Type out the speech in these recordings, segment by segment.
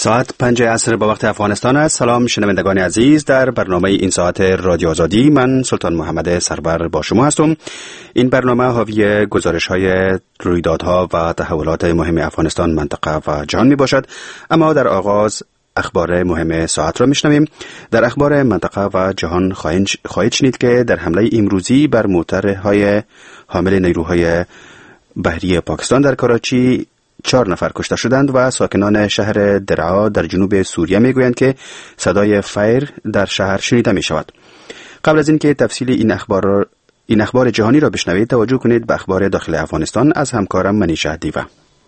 ساعت 5 عصر با وقت افغانستان است. سلام شنوندگان عزیز، در برنامه این ساعت رادیو آزادی من سلطان محمد سرور با شما هستم. این برنامه حاوی گزارش‌های رویدادها و تحولات مهم افغانستان، منطقه و جهان می باشد. اما در آغاز اخبار مهم ساعت را میشنویم. در اخبار منطقه و جهان خواهید شنید که در حمله امروزی بر موترهای حامل نیروهای بحری پاکستان در کراچی 4 نفر کشته شدند و ساکنان شهر درعا در جنوب سوریه میگویند که صدای فایر در شهر شنیده می شود. قبل از اینکه تفصیل این اخبار جهانی را بشنوید، توجه کنید به اخبار داخل افغانستان از همکارم منیشه دیوه.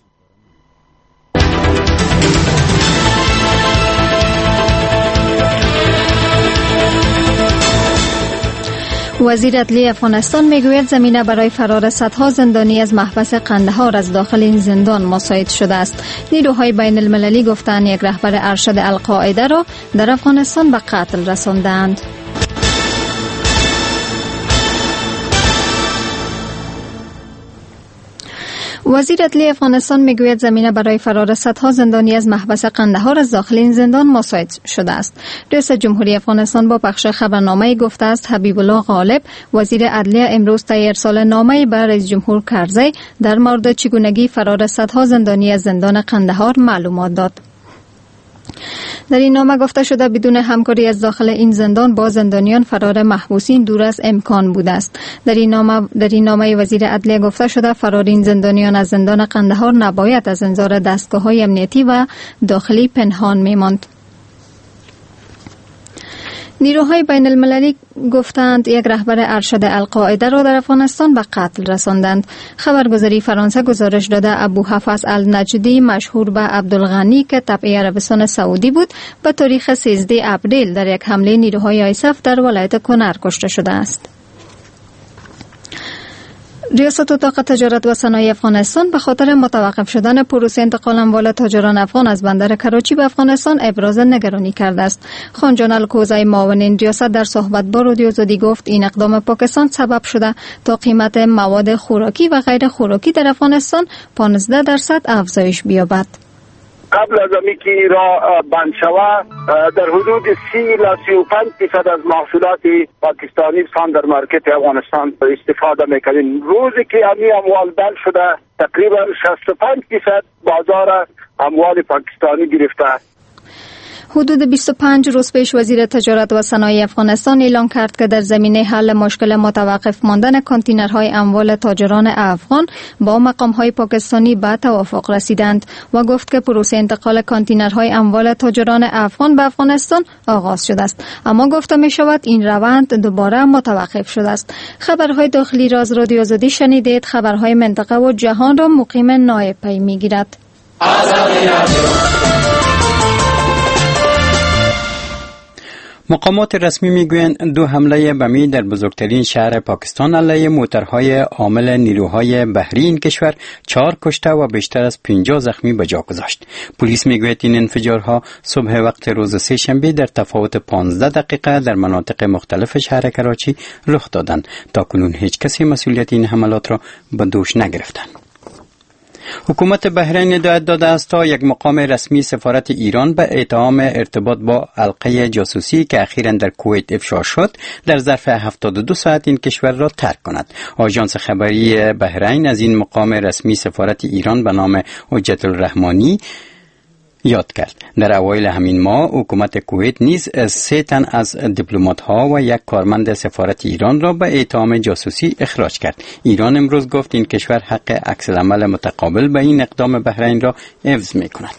وزیر عدلیه افغانستان میگوید زمینه برای فرار صدها زندانی از محبس قندهار از داخل این زندان مساعد شده است. نیروهای بین المللی گفتند یک رهبر ارشد القاعده را در افغانستان به قتل رساندند. وزیر عدلیه افغانستان میگوید زمینه برای فرار صدها زندانی از محبس قندهار از داخل این زندان مساعد شده است. رئیس جمهوری افغانستان با پخش خبرنامه گفته است حبیب الله غالب وزیر عدلیه امروز طی ارسال نامه به رئیس جمهور کرزی در مورد چگونگی فرار صدها زندانی از زندان قندهار معلومات داد. در این نامه گفته شده بدون همکاری از داخل این زندان با زندانیان فرار محبوسین دور از امکان بوده است. در این نامه وزیر عدلیه گفته شده فرار این زندانیان از زندان قندهار نباید از انظار دستگاه‌های امنیتی و داخلی پنهان می‌ماند. نیروهای بین المللی گفتند یک رهبر ارشد القاعده را در افغانستان به قتل رساندند. خبرگزاری فرانسه گزارش داده ابو حفص النجدی مشهور به عبدالغنی که تبع عربستان سعودی بود به تاریخ 13 اپریل در یک حمله نیروهای آیسف در ولایت کنر کشته شده است. ریاست اتاق تجارت و صنایع افغانستان به خاطر متوقف شدن پروسه انتقال اموال تاجران افغان از بندر کراچی به افغانستان ابراز نگرانی کرده است. خانجان الکوزی معاون این ریاست در صحبت با رادیو آزادی گفت این اقدام پاکستان سبب شده تا قیمت مواد خوراکی و غیر خوراکی در افغانستان 15% افزایش بیابد. قبل از اینکه را بند شود در حدود 30-35% از محصولات پاکستانی در مارکت افغانستان استفاده میکنیم. روزی که امی اموال بند شده تقریبا 65% بازار اموال پاکستانی گرفته. حدود 25 روز پیش وزیر تجارت و صنایع افغانستان اعلام کرد که در زمینه حل مشکل متوقف ماندن کانتینرهای اموال تاجران افغان با مقامهای پاکستانی به توافق رسیدند و گفت که پروسه انتقال کانتینرهای اموال تاجران افغان به افغانستان آغاز شده است، اما گفته می شود این روند دوباره متوقف شده است. خبرهای داخلی را از رادیو آزادی شنیدید. خبرهای منطقه و جهان را مقیم نایب پی می گیرد. مقامات رسمی میگویند 2 حمله بمی در بزرگترین شهر پاکستان علیه موترهای حامل نیروهای بحری این کشور 4 کشته و بیشتر از 50 زخمی به جا گذاشت. پلیس میگوید این انفجارها صبح وقت روز سه شنبه در تفاوت 15 دقیقه در مناطق مختلف شهر کراچی رخ دادند. تاکنون هیچ کسی مسئولیت این حملات را به دوش نگرفتند. حکومت بحرین هدایت داده است تا یک مقام رسمی سفارت ایران به اتهام ارتباط با حلقه جاسوسی که اخیراً در کویت افشا شد در ظرف 72 ساعت این کشور را ترک کند. آژانس خبری بحرین از این مقام رسمی سفارت ایران به نام حجت الرحمانی یاد کرد. در اوایل همین ماه حکومت کویت نیز 3 تن از دیپلمات‌ها و یک کارمند سفارت ایران را به اتهام جاسوسی اخراج کرد. ایران امروز گفت این کشور حق عکس‌العمل متقابل به این اقدام بحرین را حفظ می‌کند.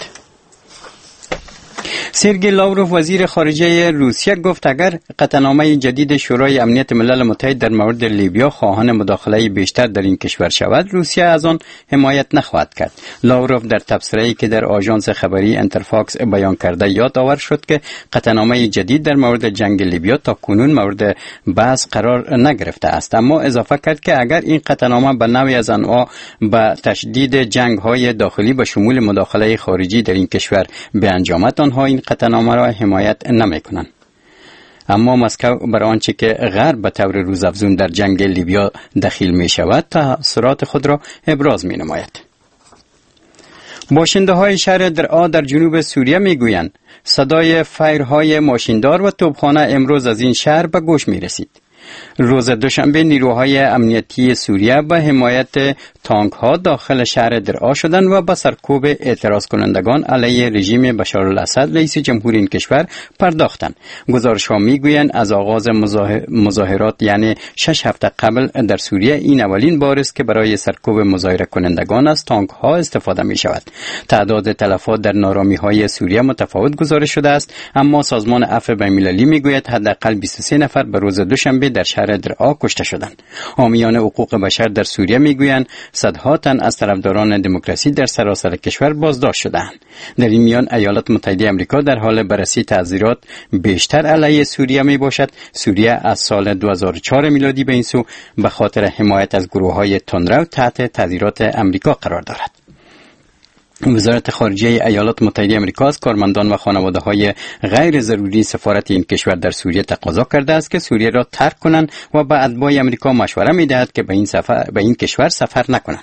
سرگئی لاوروف وزیر خارجه روسیه گفت اگر قطعنامه جدید شورای امنیت ملل متحد در مورد لیبیا خواهان مداخله بیشتر در این کشور شود، روسیه از آن حمایت نخواهد کرد. لاوروف در تبصره‌ای که در آژانس خبری انترفاکس بیان کرده یادآور شد که قطعنامه جدید در مورد جنگ لیبیا تا کنون مورد بحث قرار نگرفته است، اما اضافه کرد که اگر این قطعنامه به نوعی از انواع به تشدید جنگ‌های داخلی به شمول مداخله خارجی در این کشور به انجامد، آنها این قطعنامه را حمایت نمی‌کنند. اما مسکو بر آنچه که غرب به طور روزافزون در جنگ لیبیا دخیل می شود تأثیرات خود را ابراز می نماید. باشنده های شهر درعا در جنوب سوریه میگویند صدای فایرهای ماشیندار و توپخانه امروز از این شهر به گوش می رسید. روز دوشنبه نیروهای امنیتی سوریه به حمایت تانک ها داخل شهر درعا شدند و به سرکوب اعتراض کنندگان علیه رژیم بشار الاسد رئیس جمهور این کشور پرداختند. گزارش ها میگویند از آغاز مظاهرات یعنی 6 هفته قبل در سوریه این اولین بار است که برای سرکوب مظاهره کنندگان از تانک ها استفاده می شود. تعداد تلفات در نارامی های سوریه متفاوت گزارش شده است، اما سازمان عفو بین‌المللی میگوید حداقل 23 نفر به روز دوشنبه در شهر درعا کشته شدند. حامیان حقوق بشر در سوریه میگویند صدها تن از طرفداران دموکراسی در سراسر کشور بازداشت شدند. در این میان ایالات متحده آمریکا در حال بررسی تعذیرات بیشتر علیه سوریه می باشد. سوریه از سال 2004 میلادی به این سو به خاطر حمایت از گروه‌های تندرو تحت تعذیرات آمریکا قرار دارد. وزارت خارجه ایالات متحده آمریکا از کارمندان و خانواده‌های غیر ضروری سفارت این کشور در سوریه تقاضا کرده است که سوریه را ترک کنند و به اتباع آمریکا مشوره می‌دهد که به این کشور سفر نکنند.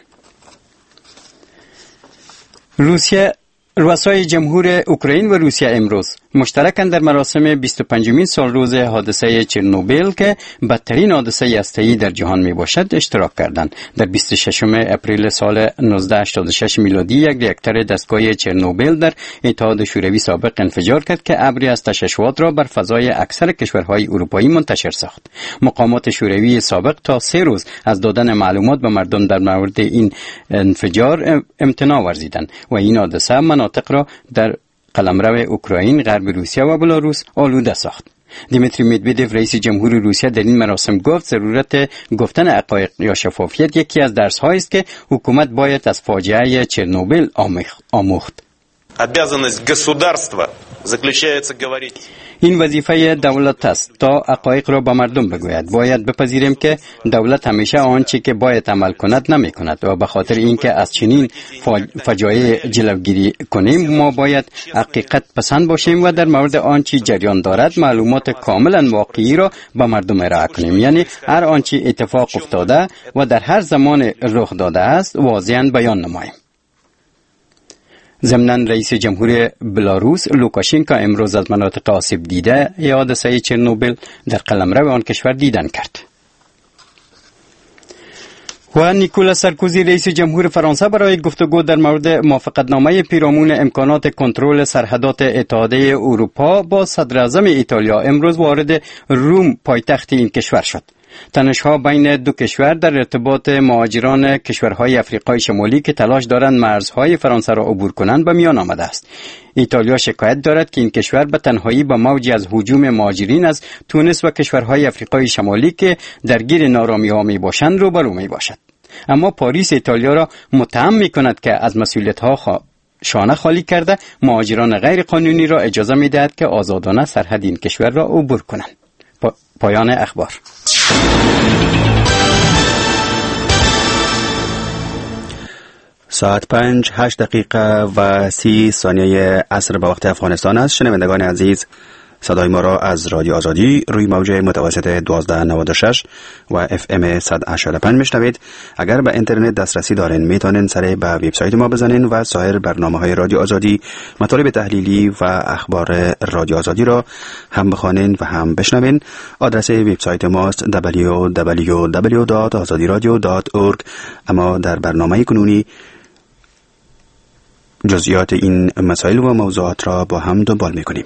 رؤسای جمهور اوکراین و روسیه امروز مشترکاً در مراسم 25مین سالروز حادثه چرنوبیل که بدترین حادثه هسته‌ای در جهان می باشد اشتراک کردند. در 26 اپریل سال 1986 میلادی یک راکتور دستگاه چرنوبیل در اتحاد شوروی سابق انفجار کرد که ابری از تشعشعات را بر فضای اکثر کشورهای اروپایی منتشر ساخت. مقامات شوروی سابق تا 3 روز از دادن معلومات به مردم در مورد این انفجار امتناع ورزیدند و این حادثه مناطق را در قلمرو اوکراین، غرب روسیه و بلاروس آلوده ساخت. دیمیتری مدودوف رئیس جمهور روسیه در این مراسم گفت ضرورت گفتن حقایق یا شفافیت یکی از درس‌هایی است که حکومت باید از فاجعه چرنوبیل آموخت. обязанность государства заключается говорить. این وظیفه دولت است تا حقایق را به مردم بگوید. باید بپذیریم که دولت همیشه آنچه که باید عمل کند نمی کند و به خاطر اینکه از چنین فجایع جلوگیری کنیم ما باید حقیقت پسند باشیم و در مورد آنچه جریان دارد معلومات کاملا واقعی را به مردم ارائه کنیم، یعنی هر آنچه اتفاق افتاده و در هر زمان رخ داده است واضحاً بیان نماییم. ضمناً رئیس جمهور بلاروس لوکاشنکو امروز از مناطق آسیب دیده حادثه چرنوبیل در قلمرو آن کشور دیدن کرد. و نیکولا سارکوزی رئیس جمهور فرانسه برای گفتگو در مورد موافقتنامه پیرامون امکانات کنترل سرحدات اتحادیه اروپا با صدر اعظم ایتالیا امروز وارد روم پایتخت این کشور شد. تنش‌ها بین دو کشور در ارتباط مهاجران کشورهای افریقای شمالی که تلاش دارند مرزهای فرانسه را عبور کنند به میان آمده است. ایتالیا شکایت دارد که این کشور به تنهایی با موجی از هجوم مهاجرین از تونس و کشورهای افریقای شمالی که درگیر نارامی‌ها میباشند روبرو میباشد. اما پاریس ایتالیا را متهم می‌کند که از مسئولیت‌ها شانه خالی کرده مهاجران غیر قانونی را اجازه می‌دهد که آزادانه سرحد این کشور را عبور کنند. پایان اخبار. ساعت 5:08 عصر به وقت افغانستان است. شنوندگان عزیز، صدای ما را از رادیو آزادی روی موج متوسط 1296 و FM 100.5 میشنوید. اگر به اینترنت دسترسی دارین میتونین سر به وبسایت ما بزنین و سایر برنامه‌های رادیو آزادی، مطالب تحلیلی و اخبار رادیو آزادی را هم بخوانین و هم بشنوین. آدرس وبسایت ماست www.azadiradio.org. اما در برنامه کنونی جزئیات این مسائل و موضوعات را با هم دنبال میکنیم.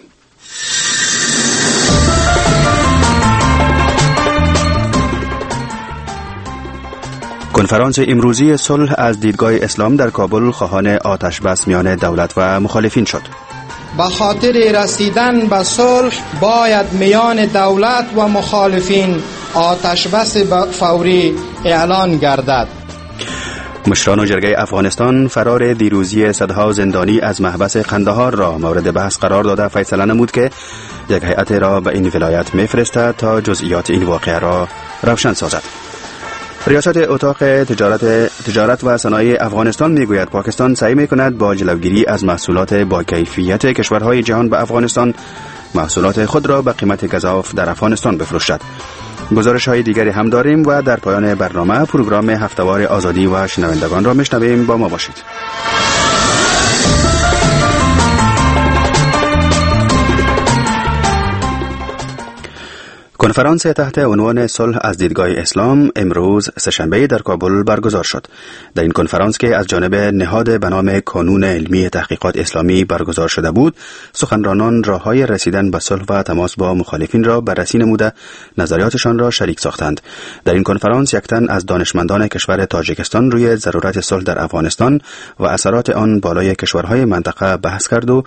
کنفرانس امروزی صلح از دیدگاه اسلام در کابل خواهان آتش بس میان دولت و مخالفین شد. به خاطر رسیدن به صلح باید میان دولت و مخالفین آتش بس فوری اعلان گردد. مشران جرگه افغانستان فرار دیروزی صدها زندانی از محبس قندهار را مورد بحث قرار داده فیصله نمود که یک هیئت را به این ولایت میفرستد تا جزئیات این واقعه را روشن سازد. ریاست اتاق تجارت و صنایع افغانستان میگوید پاکستان سعی میکند با جلوگیری از محصولات با کیفیت کشورهای جهان به افغانستان محصولات خود را به قیمت گزاف در افغانستان بفروشد. گزارش های دیگری هم داریم و در پایان برنامه پروگرام هفتهوار آزادی و شنوندگان را میشنویم. با ما باشید. کنفرانس تحت عنوان صلح از دیدگاه اسلام امروز سه‌شنبه در کابل برگزار شد. در این کنفرانس که از جانب نهاد به نام کانون علمی تحقیقات اسلامی برگزار شده بود، سخنرانان راه‌های رسیدن به صلح و تماس با مخالفین را بررسی نموده نظریاتشان را شریک ساختند. در این کنفرانس یک تن از دانشمندان کشور تاجیکستان روی ضرورت صلح در افغانستان و اثرات آن بالای کشورهای منطقه بحث کرد و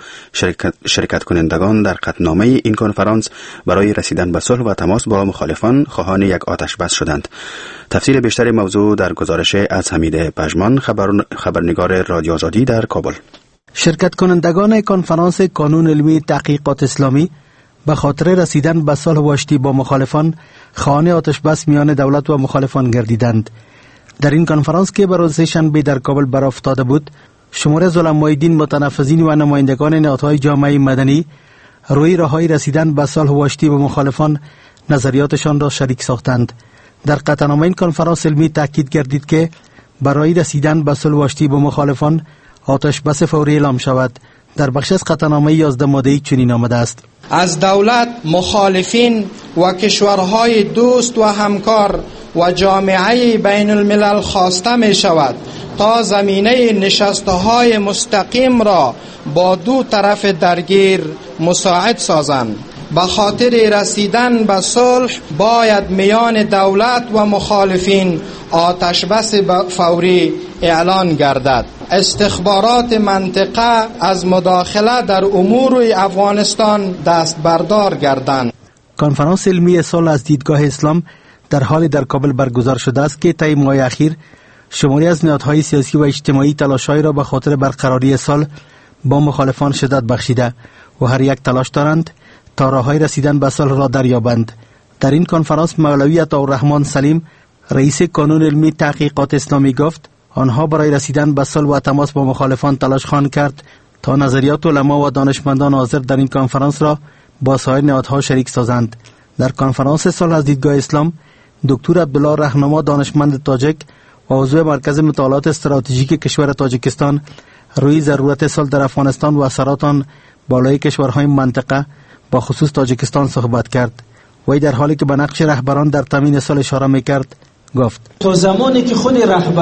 شرکت کنندگان در قطعنامه این کنفرانس برای رسیدن به صلح و تماس با مخالفان خواهان یک آتش بس شدند. تفصیل بیشتر موضوع در گزارش از حمید پژمان، خبرنگار رادیو آزادی در کابل. شرکت کنندگان کنفرانس کانون علمی تحقیقات اسلامی به خاطر رسیدن به صلح و آشتی با مخالفان خواهان آتش بس میان دولت و مخالفان گردیدند. در این کنفرانس که بر روز شنبه در کابل برافتاده بود، شمار از علمای دین، متنفذین و نمایندگان نهادهای جامعه مدنی روی راههای رسیدن به صلح و آشتی با مخالفان نظریاتشان را شریک ساختند. در قطعنامه این کنفرانس علمی تاکید گردید که برای رسیدن به صلح و آشتی با مخالفان آتش بس فوری اعلام شود. در بخش از قطعنامه 11 ماده‌ای چنین آمده است: از دولت، مخالفین و کشورهای دوست و همکار و جامعه بین الملل خواسته می شود تا زمینه نشسته‌های مستقیم را با دو طرف درگیر مساعد سازند. به خاطر رسیدن به صلح باید میان دولت و مخالفین آتش بس فوری اعلان گردد. استخبارات منطقه از مداخله در امور افغانستان دست بردار گردند. کنفرانس علمی صلح از دیدگاه اسلام در حال در کابل برگزار شده است که طی ماه اخیر شماری از نهادهای سیاسی و اجتماعی تلاش‌هایی را به خاطر برقراری صلح با مخالفان شدت بخشیده و هر یک تلاش دارند تا راه‌های رسیدن به صلح را دریابند. در این کنفرانس مولوی عطاالرحمن سلیم، رئیس کانون علمی تحقیقات اسلامی، گفت آنها برای رسیدن به صلح و تماس با مخالفان تلاش خواهند کرد تا نظریات علما و دانشمندان حاضر در این کنفرانس را با سایر نهادها شریک سازند. در کنفرانس صلح از دیدگاه اسلام، دکتر عبدالله رهنما، دانشمند تاجیک و عضو مرکز مطالعات استراتژیک کشور تاجیکستان، روی ضرورت صلح در افغانستان و اثرات آن بالای کشورهای منطقه با خصوص تاجیکستان صحبت کرد. وی در حالی که به نقش رهبران در تامین صلح اشاره می‌کرد گفت: تا زمانی که خود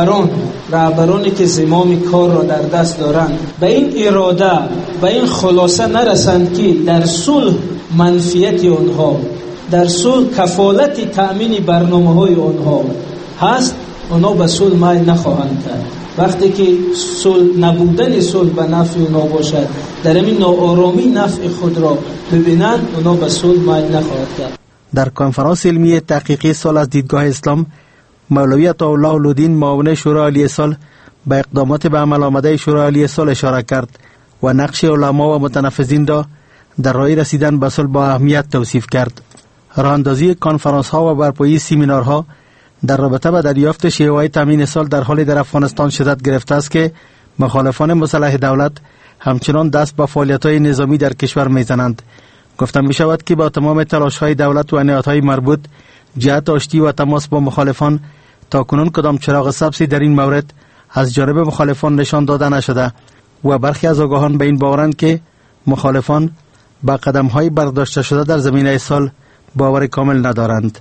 رهبرانی که زمام کار را در دست دارند به این اراده، به این خلاصه نرسند که در صلح منفیت آنها، در صلح کفالت تأمین برنامه‌های آنها هست، آنها به صلح میل نخواهند کرد. وقتی که نبودن صلح به نفع اونا باشد، در این ناآرامی نفع خود را ببینند، اونا به صلح میل نخواهد کرد. در کنفرانس علمی تحقیقی صلح از دیدگاه اسلام، مولوی عطاالله اولودین، معاون شورای عالی صلح، به اقدامات به عمل آمده شورای عالی صلح اشاره کرد و نقش علما و متنفذین را در راه رسیدن به صلح با اهمیت توصیف کرد. راهاندازی کنفرانس ها و برپایی سمینارها در رابطه با دریافت شیوه‌های تامین صلح در حال در افغانستان شدت گرفته است که مخالفان مسلح دولت همچنان دست به فعالیت‌های نظامی در کشور می‌زنند. گفتم می‌شود که با تمام تلاش‌های دولت و نهادهای مربوط جهت آشتی و تماس با مخالفان تاکنون کدام چراغ سبزی در این مورد از جانب مخالفان نشان داده نشده و برخی از آگاهان به این باورند که مخالفان با قدم‌های برداشته شده در زمینه صلح باور کامل ندارند.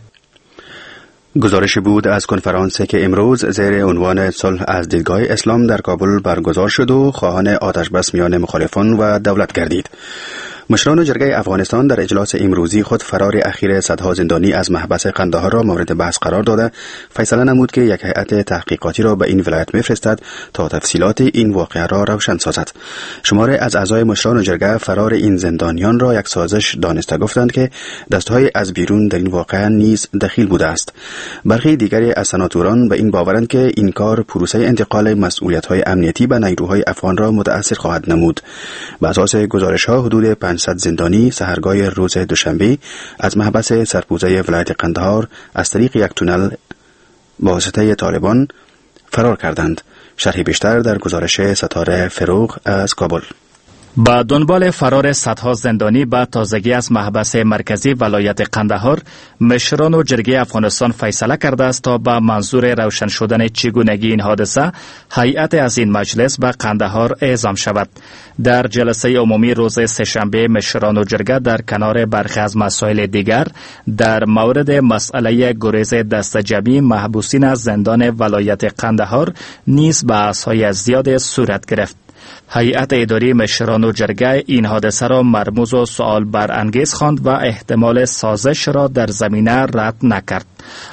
گزارش بود از کنفرانسی که امروز زیر عنوان صلح از دیدگاه اسلام در کابل برگزار شد و خواهان آتش بس میان مخالفان و دولت گردید. مشران جرگه افغانستان در اجلاس امروزی خود فرار اخیر صدها زندانی از محبس قندهار را مورد بحث قرار داده فیصله نمود که یک هیئت تحقیقاتی را به این ولایت میفرستد تا تفصیلات این واقعه را روشن سازد. شماری از اعضای مشران جرگه فرار این زندانیان را یک سازش دانسته گفتند که دستهای از بیرون در این واقعه نیز دخیل بوده است. برخی دیگری از سناتوران به این باورند که این کار پروسه انتقال مسئولیت‌های امنیتی به نیروهای افغان را متأثر خواهد نمود. بر اساس گزارش‌ها حدود 500 زندانی سحرگاه روز دوشنبه از محبس سرپوزه ولایت قندهار از طریق یک تونل با واسطه طالبان فرار کردند. شرح بیشتر در گزارش ستاره فروغ از کابل. با دنبال فرار صدها زندانی به تازگی از محبس مرکزی ولایت قندهار، مشران و جرگه افغانستان فیصله کرده است تا به منظور روشن شدن چگونگی این حادثه، هیئت از این مجلس به قندهار اعزام شود. در جلسه عمومی روز سه‌شنبه، مشران و جرگه در کنار برخی از مسائل دیگر در مورد مسئله گریز دستجمعی محبوسین از زندان ولایت قندهار نیز بحث‌های زیاد صورت گرفت. هیئت اداری مشران و جرگه این حادثه را مرموز و سؤال برانگیز خواند و احتمال سازش را در زمینه رد نکرد.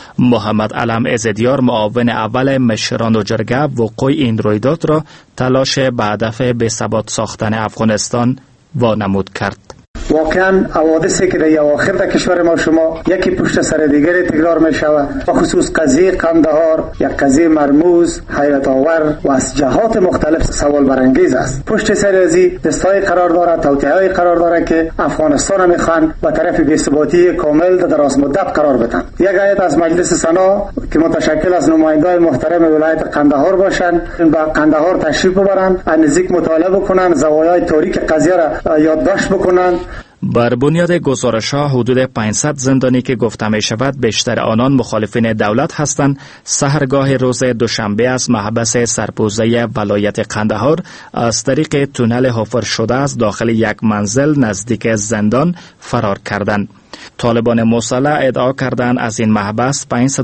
محمد علم عزدیار، معاون اول مشران و جرگه، وقوع این رویداد را تلاش به هدف بی‌ثبات ساختن افغانستان وانمود کرد. واقعا حوادثی که در اواخر در کشور ما شما یکی پشت سر دیگری تکرار می شود. بخصوص قضیه قندهار یک قضیه مرموز، حیرت آور و از جهات مختلف سوال برانگیز است. پشت سر ازی دستای قرار دارد، توطئه‌ای قرار دارد که افغانستان میخوان به طرف بی‌ثباتی کامل در دراز مدت قرار بدن. یک هیئت از مجلس سنا که متشکل از نمایندگان محترم ولایت قندهار باشند، به قندهار تشریف ببرند، از نزدیک مطالعه بکنند، زوایای تاریک قضیه را یادداشت بکنند. بر بنیاد گزارش‌ها حدود 500 زندانی که گفته می شود بیشتر آنان مخالفین دولت هستند، سحرگاه روز دوشنبه از محبس سرپوزه ولایت قندهار از طریق تونل حفر شده از داخل یک منزل نزدیک زندان فرار کردند. طالبان مسلح ادعا کردند از این محبس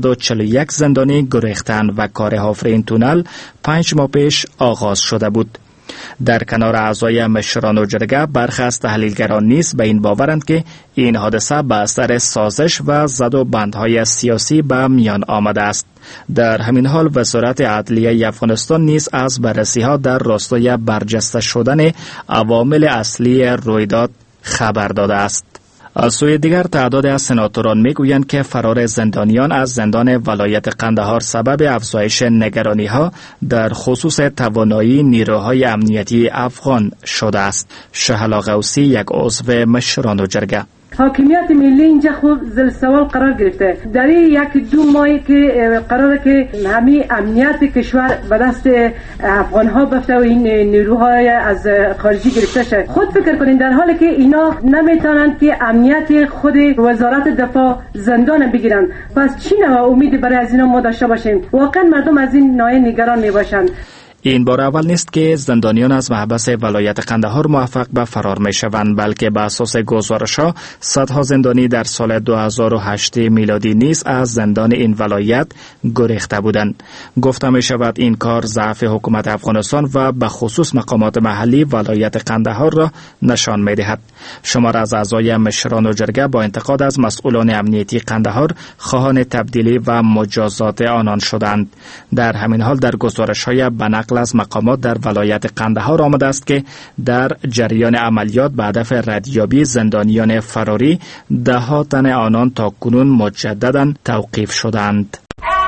541 زندانی گریختند و کار حفر این تونل 5 ماه پیش آغاز شده بود. در کنار اعضای مشران و جرگه، برخی از تحلیلگران نیز به این باورند که این حادثه به اثر سازش و زد و بندهای سیاسی به میان آمده است. در همین حال وزارت عدلیه افغانستان نیز از بررسی‌ها در راستای برجسته شدن عوامل اصلی رویداد خبر داده است. از سوی دیگر، تعداد از سناتوران میگویند که فرار زندانیان از زندان ولایت قندهار سبب افزایش نگرانی‌ها در خصوص توانایی نیروهای امنیتی افغان شده است. شهلا غوثی، یک عضو مشران و جرگه: حاکمیت ملی اینجا خوب زل سوال قرار گرفته. در یک دو ماهی که قراره که همین امنیت کشور به دست افغان ها بفته و این نیروهای از خارجی گرفته شه، خود فکر کنین در حالی که اینا نمیتونن که امنیت خود وزارت دفاع زندان بگیرن، پس چی نوع امیدی برای از اینا ما داشته باشیم؟ واقعا مردم از این نوع نگران میباشند. این بار اول نیست که زندانیان از محبس ولایت قندهار موفق به فرار می شوند، بلکه به اساس گزارش‌ها صدها زندانی در سال 2008 میلادی نیز از زندان این ولایت گریخته بودند. گفته می شود این کار ضعف حکومت افغانستان و به خصوص مقامات محلی ولایت قندهار را نشان می دهد. شمار از اعضای مشران و جرگه با انتقاد از مسئولان امنیتی قندهار خواهان تبدیلی و مجازات آنان شدند. در همین حال در گزارش‌های به نقل از مقامات در ولایت قندهار آمده است که در جریان عملیات به هدف ردیابی زندانیان فراری، 10 تن آنان تاکنون مجددا توقیف شدند.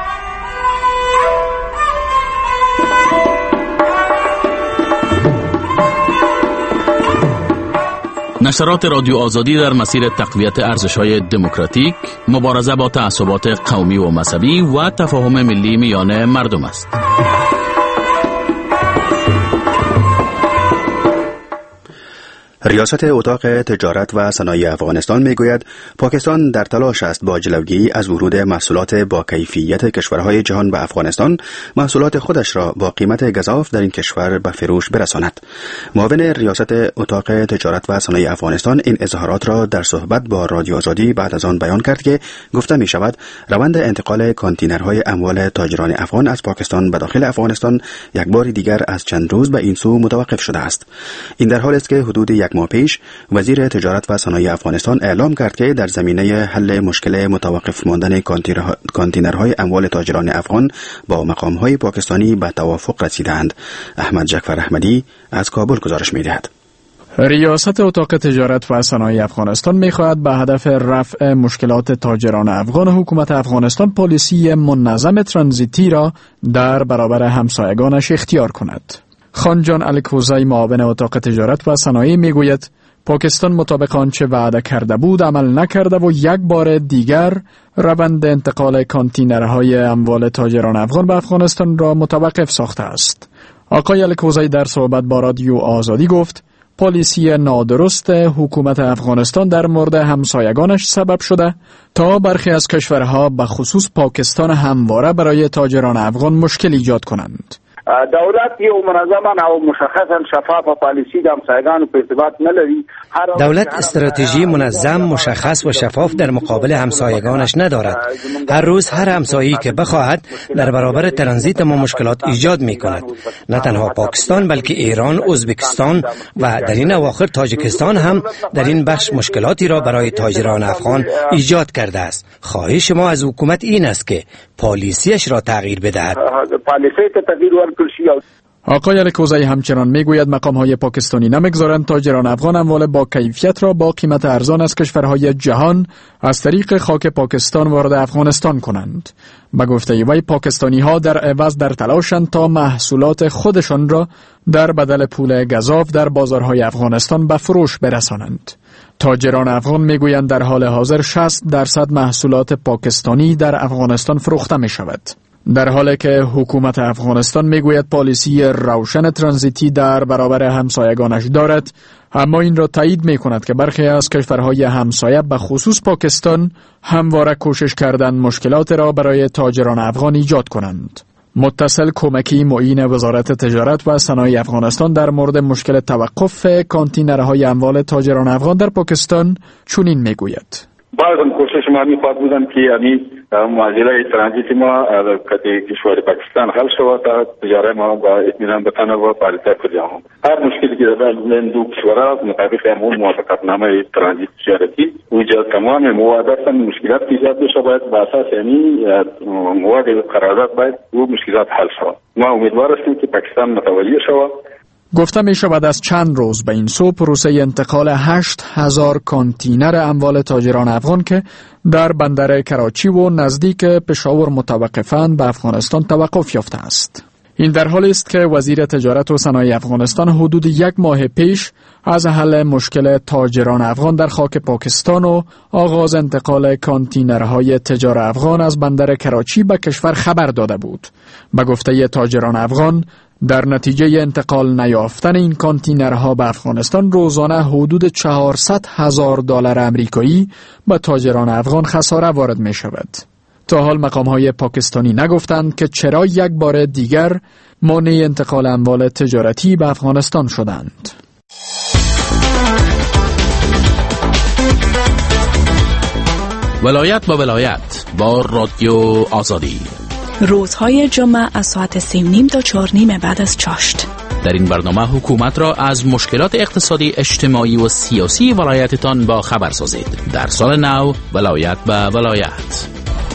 نشرات رادیو آزادی در مسیر تقویت ارزش‌های دموکراتیک، مبارزه با تعصبات قومی و مذهبی و تفاهم ملی میان مردم است. ریاست اتاق تجارت و صنایع افغانستان میگوید پاکستان در تلاش است با جلوگیری از ورود محصولات با کیفیت کشورهای جهان به افغانستان، محصولات خودش را با قیمت گزاف در این کشور به فروش برساند. معاون ریاست اتاق تجارت و صنایع افغانستان این اظهارات را در صحبت با رادیو آزادی بعد از آن بیان کرد که گفته می شود روند انتقال کانتینرهای اموال تاجران افغان از پاکستان به داخل افغانستان یک بار دیگر از چند روز به این سو متوقف شده است. این در حالی است که حدود یک ماه پیش وزیر تجارت و صنایع افغانستان اعلام کرد که در زمینه حل مشکل متوقف ماندن کانتینرهای اموال تاجران افغان با مقام‌های پاکستانی به توافق رسیدند. احمد جعفر احمدی از کابل گزارش می‌دهد. ریاست اتاق تجارت و صنایع افغانستان می‌خواهد به هدف رفع مشکلات تاجران افغان حکومت افغانستان پالیسی منظم ترانزیتی را در برابر همسایگانش اختیار کند. خانجان الکوزی، معاون اتاق تجارت و صنایع، میگوید پاکستان مطابق آنچه وعده کرده بود عمل نکرده و یک بار دیگر روند انتقال کانتینرهای اموال تاجران افغان به افغانستان را متوقف ساخته است. آقای الکوزی در صحبت با رادیو آزادی گفت پالیسی نادرست حکومت افغانستان در مورد همسایگانش سبب شده تا برخی از کشورها به خصوص پاکستان همواره برای تاجران افغان مشکل ایجاد کنند. دولت یو منظما او مشخصا شفاف پالیسی د همسایگانو په ارتباط نه لري. دولت استراتژی منظم، مشخص و شفاف در مقابل همسایگانش ندارد. هر روز هر همسایه‌ای که بخواهد در برابر ترانزیت ما مشکلات ایجاد می‌کند. نه تنها پاکستان بلکه ایران، ازبکستان و در این اواخر تاجیکستان هم در این بخش مشکلاتی را برای تاجران افغان ایجاد کرده است. خواهش ما از حکومت این است که پالیسیش را تغییر بدهد. آقای الکوزی همچنان میگوید مقام‌های پاکستانی نمیگذارند تاجران افغان اموال با کیفیت را با قیمت ارزان از کشورهای جهان از طریق خاک پاکستان وارد افغانستان کنند. به گفته وی پاکستانی‌ها در عوض در تلاشند تا محصولات خودشان را در بدل پول گزاف در بازارهای افغانستان به فروش برسانند. تاجران افغان میگویند در حال حاضر 60% محصولات پاکستانی در افغانستان فروخته می شود. در حالی که حکومت افغانستان میگوید پالیسی روشن ترانزیتی در برابر همسایگانش دارد، اما این را تایید می کند که برخی از کشورهای همسایه به خصوص پاکستان همواره کوشش کردند مشکلات را برای تاجران افغان ایجاد کنند. متصل کمکی معین وزارت تجارت و صنایع افغانستان در مورد مشکل توقف کانتینرهای اموال تاجران افغان در پاکستان چنین میگوید: بعضا کوشش ما میخواد بودن که یعنی معادله ترانزیت ما کتی کشور پاکستان حل شود تا تجارت ما با اطمینان بتانه و پارتای کجاهم. هر مشکلی که در بین دو کشورها مطابق همون موافقتنامه ترانزیت تجارتی وجود تمام مواد هستن مشکلات ایجاد بشه باید با اساس یعنی مواد قرارداد باید و مشکلات حل شود. ما امیدوار هستیم که پاکستان متوجه شود. گفته می شود از چند روز به این سو پروسه انتقال 8,000 کانتینر اموال تاجران افغان که در بندر کراچی و نزدیک پشاور متوقفند به افغانستان توقف یافته است. این در حالی است که وزیر تجارت و صنایع افغانستان حدود 1 ماه پیش از حل مشکل تاجران افغان در خاک پاکستان و آغاز انتقال کانتینرهای تجار افغان از بندر کراچی به کشور خبر داده بود. به گفته تاجران افغان، در نتیجه انتقال نیافتن این کانتینرها به افغانستان روزانه حدود $400,000 امریکایی به تاجران افغان خساره وارد می شود. تا حال مقام‌های پاکستانی نگفتند که چرا یک بار دیگر مانع انتقال اموال تجارتی به افغانستان شدند. ولایت با ولایت با رادیو آزادی، روزهای جمعه از ساعت 3:30 تا 4:30 بعد از چاشت. در این برنامه حکومت را از مشکلات اقتصادی، اجتماعی و سیاسی ولایتتان با خبر سازید. در سال نو ولایت به ولایت.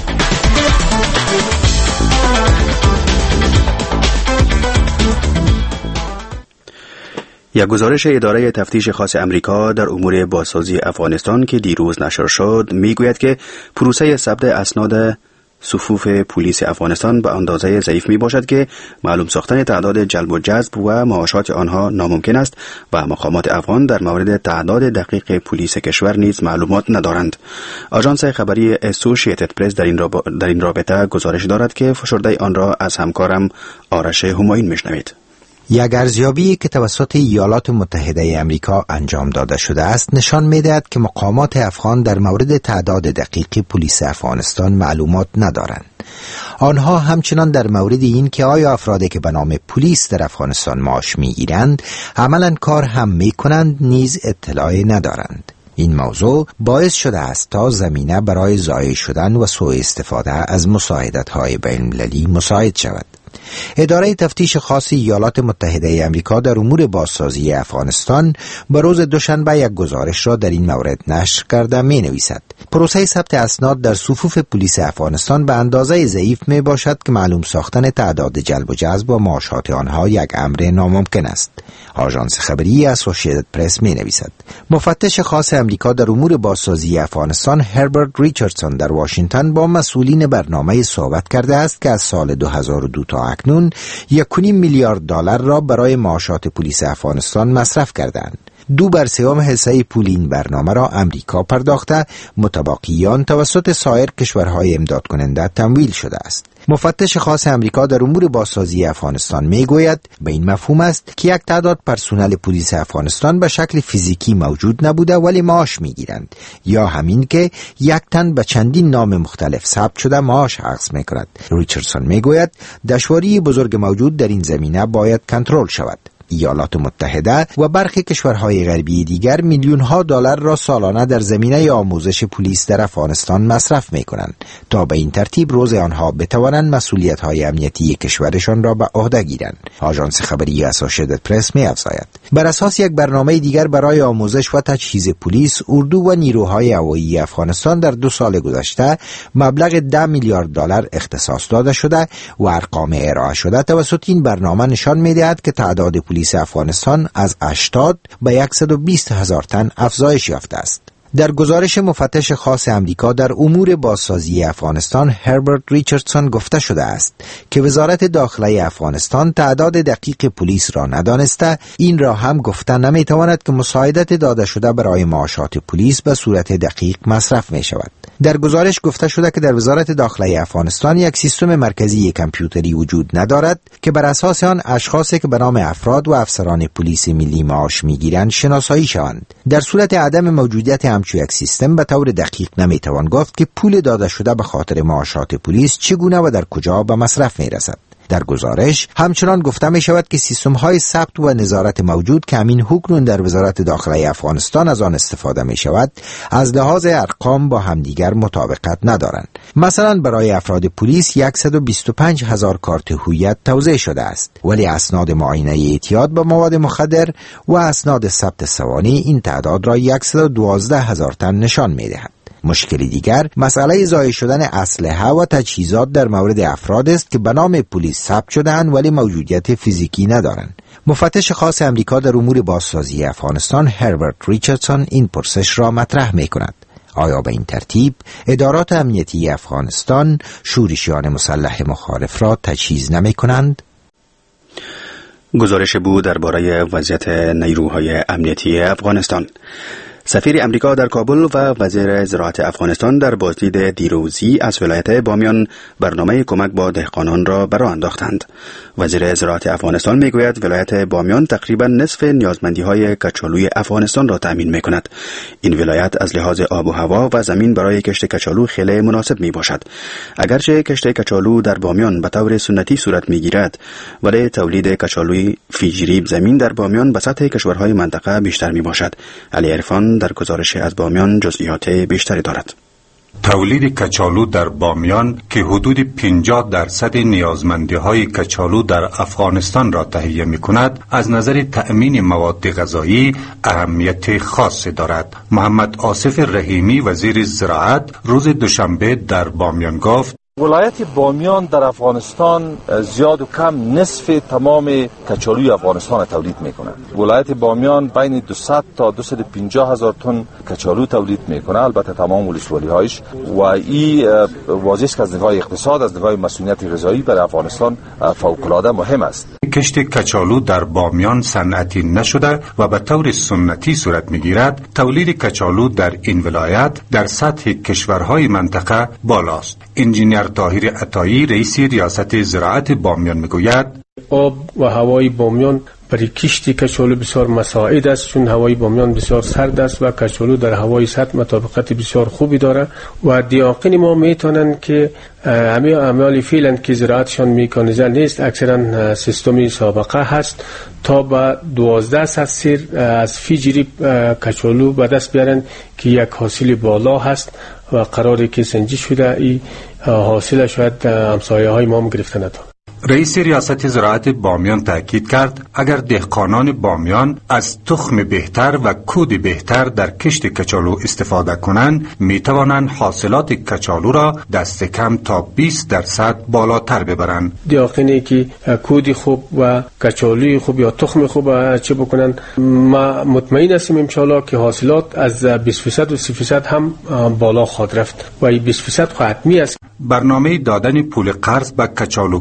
یک گزارش اداره تفتیش خاص امریکا در امور بازسازی افغانستان که دیروز نشر شد میگوید که پروسه ثبت اسناد صفوف پلیس افغانستان به اندازه ضعیف می باشد که معلوم ساختن تعداد جلب و جذب و معاشات آنها ناممکن است و مقامات افغان در مورد تعداد دقیق پلیس کشور نیز معلومات ندارند. آژانس خبری اسوسییتد پرس در این رابطه گزارش دارد که فشرده آن را از همکارم آرش همایون میشنوید. یک ارزیابی که توسط ایالات متحده امریکا انجام داده شده است نشان می‌دهد که مقامات افغان در مورد تعداد دقیق پلیس افغانستان معلومات ندارند. آنها همچنان در مورد این که آیا افرادی که به نام پلیس در افغانستان معاش می‌گیرند عملاً کار هم می‌کنند نیز اطلاعی ندارند. این موضوع باعث شده است تا زمینه برای ضایع شدن و سوء استفاده از مساعدت‌های بین‌المللی مساعد شود. اداره تفتیش خاص ایالات متحده امریکا در امور بازسازی افغانستان به روز دوشنبه یک گزارش را در این مورد نشر کرده می نویسد: پروسه ثبت اسناد در صفوف پلیس افغانستان به اندازه ضعیف می باشد که معلوم ساختن تعداد جلب و جذب و معاشات آنها یک امر ناممکن است. آژانس خبری اسوسییتد پرس می نویسد: مفتش خاص امریکا در امور بازسازی افغانستان هربرت ریچاردسون در واشنگتن با مسئولین برنامه صحبت کرده است که از سال 2002 تا اکنون $1.5 میلیارد را برای معاشات پلیس افغانستان مصرف کردند. 2/3 حصه پول این برنامه را امریکا پرداخته، متبقیان توسط سایر کشورهای امداد کننده تمویل شده است. مفتش خاص امریکا در امور بازسازی افغانستان میگوید به این مفهوم است که یک تعداد پرسنل پلیس افغانستان به شکل فیزیکی موجود نبوده ولی معاش میگیرند، یا همین که یک تن به چندین نام مختلف ثبت شده معاش اخذ میکند. ریچاردسون میگوید دشواری بزرگ موجود در این زمینه باید کنترل شود. ایالات متحده و برخی کشورهای غربی دیگر میلیون‌ها دلار را سالانه در زمینه آموزش پلیس در افغانستان مصرف می‌کنند تا به این ترتیب روز آنها بتوانند مسئولیت‌های امنیتی کشورشان را به عهده گیرند. آژانس خبری اسوسییتد پرس می‌افزاید بر اساس یک برنامه دیگر برای آموزش و تجهیز پلیس، اردو و نیروهای هوایی افغانستان در 2 سال گذشته مبلغ 10 میلیارد دلار اختصاص داده شده و ارقام ارائه شده توسط این برنامه نشان می‌دهد که تعداد پلیس افغانستان از 80 به 120 هزار تن افزایش یافته است. در گزارش مفتش خاص امریکا در امور بازسازی افغانستان هربرت ریچاردسون گفته شده است که وزارت داخله افغانستان تعداد دقیق پلیس را ندانسته. این را هم گفته نمیتواند که مساعدت داده شده برای معاشات پلیس به صورت دقیق مصرف می شود. در گزارش گفته شده که در وزارت داخله افغانستان یک سیستم مرکزی کامپیوتری وجود ندارد که بر اساس آن اشخاصی که به نام افراد و افسران پلیس ملی معاش میگیرند شناسایی شوند. در صورت عدم موجودیت همچون یک سیستم به طور دقیق نمیتوان گفت که پول داده شده به خاطر معاشات پلیس چگونه و در کجا به مصرف میرسد. در گزارش همچنان گفته می شود که سیستم های ثبت و نظارت موجود که همین حکم در وزارت داخله افغانستان از آن استفاده می شود از لحاظ ارقام با همدیگر مطابقت ندارند. مثلا برای افراد پلیس 125 هزار کارت هویت توزیع شده است، ولی اسناد معاینه اعتیاد به مواد مخدر و اسناد ثبت سوانح این تعداد را 112 هزار تن نشان می دهد. مشکل دیگر مسئله ضایع شدن اسلحه و تجهیزات در مورد افراد است که به نام پلیس ثبت شده‌اند ولی موجودیت فیزیکی ندارند. مفتش خاص امریکا در امور بازسازی افغانستان هربرت ریچاردسون این پرسش را مطرح می‌کند: آیا به این ترتیب ادارات امنیتی افغانستان شورشیان مسلح مخالف را تجهیز نمی‌کنند؟ گزارش بود درباره وضعیت نیروهای امنیتی افغانستان. سفیر امریکا در کابل و وزیر زراعت افغانستان در بازدید دیروزی از ولایت بامیان برنامه کمک با دهقانان را به راه انداختند. وزیر زراعت افغانستان میگوید ولایت بامیان تقریبا نصف نیازمندی‌های کچالوی افغانستان را تأمین می‌کند. این ولایت از لحاظ آب و هوا و زمین برای کشت کچالو خیلی مناسب میباشد. اگرچه کشت کچالو در بامیان به طور سنتی صورت میگیرد، ولی تولید کچالوی فیجریب زمین در بامیان به سطح کشورهای منطقه بیشتر میباشد. علی عرفان در گزارش از بامیان جزئیات بیشتری دارد. تولید کچالو در بامیان که حدود 50% نیازمندی‌های کچالو در افغانستان را تهیه می‌کند، از نظر تأمین مواد غذایی اهمیت خاصی دارد. محمد آصف رحیمی وزیر زراعت روز دوشنبه در بامیان گفت: ولایت بامیان در افغانستان زیاد و کم نصف تمام کچالوی افغانستان تولید میکنه. ولایت بامیان بین 200 تا 250 هزار تن کچالو تولید میکنه، البته تمام ولسوالی هایش، و این واضح است که از نگاه اقتصاد، از نگاه مسئولیت غذایی برای افغانستان فوق العاده مهم است. کشت کچالو در بامیان صنعتی نشده و به طور سنتی صورت میگیرد. تولید کچالو در این ولایت در سطح کشورهای منطقه بالاست. انجینیر طاهر عطایی رئیس ریاست زراعت بامیان میگوید: آب و هوای بامیان برای کشت کچالو بسیار مساعد است، چون هوای بامیان بسیار سرد است و کچالو در هوای سرد مطابقت بسیار خوبی داره و دیاقین ما میتونن که همه اعمال فعلا که زراعتشان میکنه نیست، اکثرا سیستمی سابقه هست تا با 1200 سیر از فی جریب کچالو به دست بیارن که یک حاصل بالا هست و قراره که سنجش شده این حاصل شاید همسایه های ما هم گرفته ندارن. رئیس ریاست زراعت بامیان تاکید کرد اگر دهقانان بامیان از تخم بهتر و کود بهتر در کشت کچالو استفاده کنند، می توانند حاصلات کچالو را دست کم تا 20% بالاتر ببرند. دهقانی که کود خوب و کچالوی خوب یا تخم خوب چه بکنن، ما مطمئن هستیم ان شاء الله که حاصلات از 20% و 30% هم بالا خواهد رفت و این 20% حتمی است. برنامه دادن پول قرض به کچالوکاران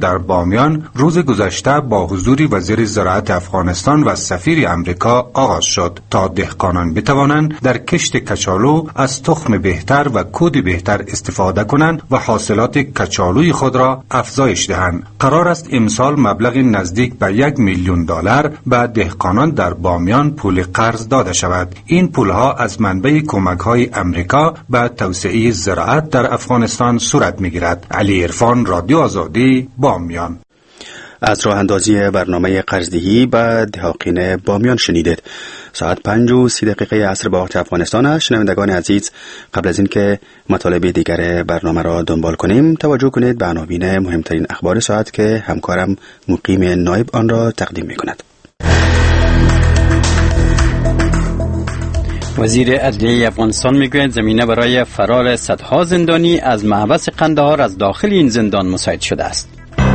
در بامیان روز گذشته با حضور وزیر زراعت افغانستان و سفیر امریکا آغاز شد تا دهقانان بتوانند در کشت کچالو از تخم بهتر و کود بهتر استفاده کنند و حاصلات کچالوی خود را افزایش دهند. قرار است امسال مبلغ نزدیک به $1,000,000 به دهقانان در بامیان پول قرض داده شود. این پولها از منبع کمک‌های امریکا به توسعه زراعت در افغانستان صورت می‌گیرد. علی عرفان، رادیو آزادی، بامیان. از راه اندازی برنامه قرضدهی به دهاقین بامیان شنیدید. ساعت 5:30 عصر به وقت افغانستان است. شنوندگان عزیز، قبل از اینکه مطالب دیگر برنامه را دنبال کنیم، توجه کنید به عناوین مهمترین اخبار ساعت که همکارم مقیم نایب آن را تقدیم می‌کند. وزیر عدلیه افغانستان میگوید زمینه برای فرار صدها زندانی از محبس قندهار از داخل این زندان مساعد شده است.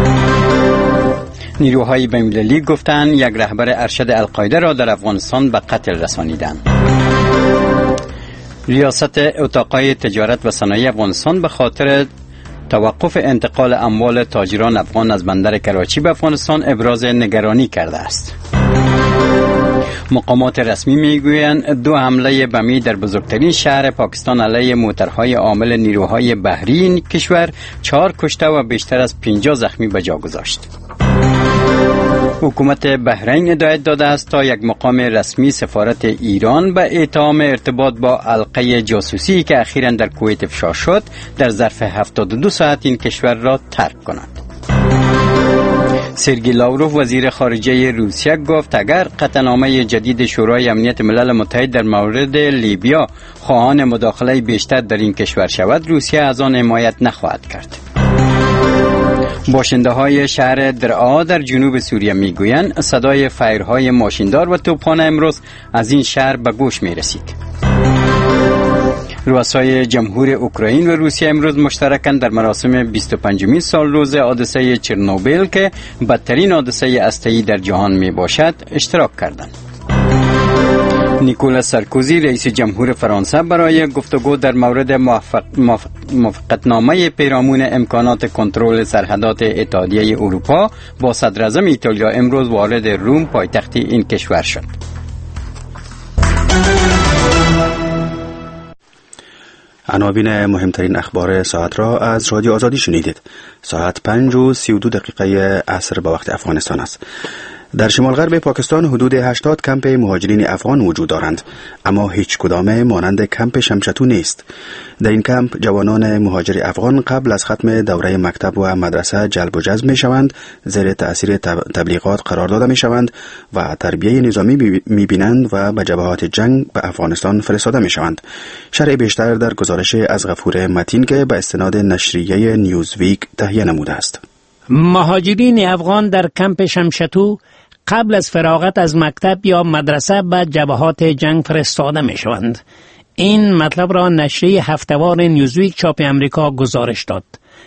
نیروهای بین‌المللی گفتند یک رهبر ارشد القاعده را در افغانستان به قتل رسانیدند. ریاست اتاقای تجارت و صنایع افغانستان به خاطر توقف انتقال اموال تاجران افغان از بندر کراچی به افغانستان ابراز نگرانی کرده است. مقامات رسمی میگویند 2 حمله بمی در بزرگترین شهر پاکستان علیه موترهای عامل نیروهای بحری این کشور 4 کشته و بیشتر از 50 زخمی به جا گذاشت. حکومت بحرین هدایت داده است تا یک مقام رسمی سفارت ایران به اتهام ارتباط با حلقه جاسوسی که اخیراً در کویت افشا شد در ظرف 72 ساعت این کشور را ترک کند. سرگئی لاوروف وزیر خارجه روسیه گفت اگر قطعنامه جدید شورای امنیت ملل متحد در مورد لیبیا خواهان مداخله بیشتر در این کشور شود، روسیه از آن حمایت نخواهد کرد. باشنده های شهر درعا در جنوب سوریه میگویند صدای فایرهای ماشیندار و توپخانه امروز از این شهر به گوش می رسید. رؤسای جمهور اوکراین و روسیه امروز مشترکاً در مراسم 25مین سالروز حادثه چرنوبیل که بدترین حادثه هسته‌ای در جهان می باشد اشتراک کردند. نیکولاس سارکوزی رئیس جمهور فرانسه برای گفتگو در مورد موافقتنامه پیرامون امکانات کنترل سرحدات اتحادیه اروپا با صدراعظم ایتالیا امروز وارد روم پایتخت این کشور شد. عناوین مهمترین اخبار ساعت را از رادیو آزادی شنیدید. ساعت 5:32 عصر به وقت افغانستان است. در شمال غرب پاکستان حدود 80 کمپ مهاجرین افغان وجود دارند، اما هیچ کدام مانند کمپ شمشتو نیست. در این کمپ جوانان مهاجر افغان قبل از ختم دوره مکتب و مدرسه جلب و جذب می شوند، زیر تأثیر تبلیغات قرار داده می شوند و تربیه نظامی می بینند و به جبهات جنگ به افغانستان فرستاده می شوند. شرح بیشتر در گزارش از غفور متین که به استناد نشریه نیوزویک تهیه نموده است. مهاجرین افغان در کمپ شمشتو قبل از فراغت از مکتب یا مدرسه به جبهات جنگ فرستاده می شوند. این مطلب را نشریه هفته‌وار نیوزویک چاپ امریکا گزارش داد.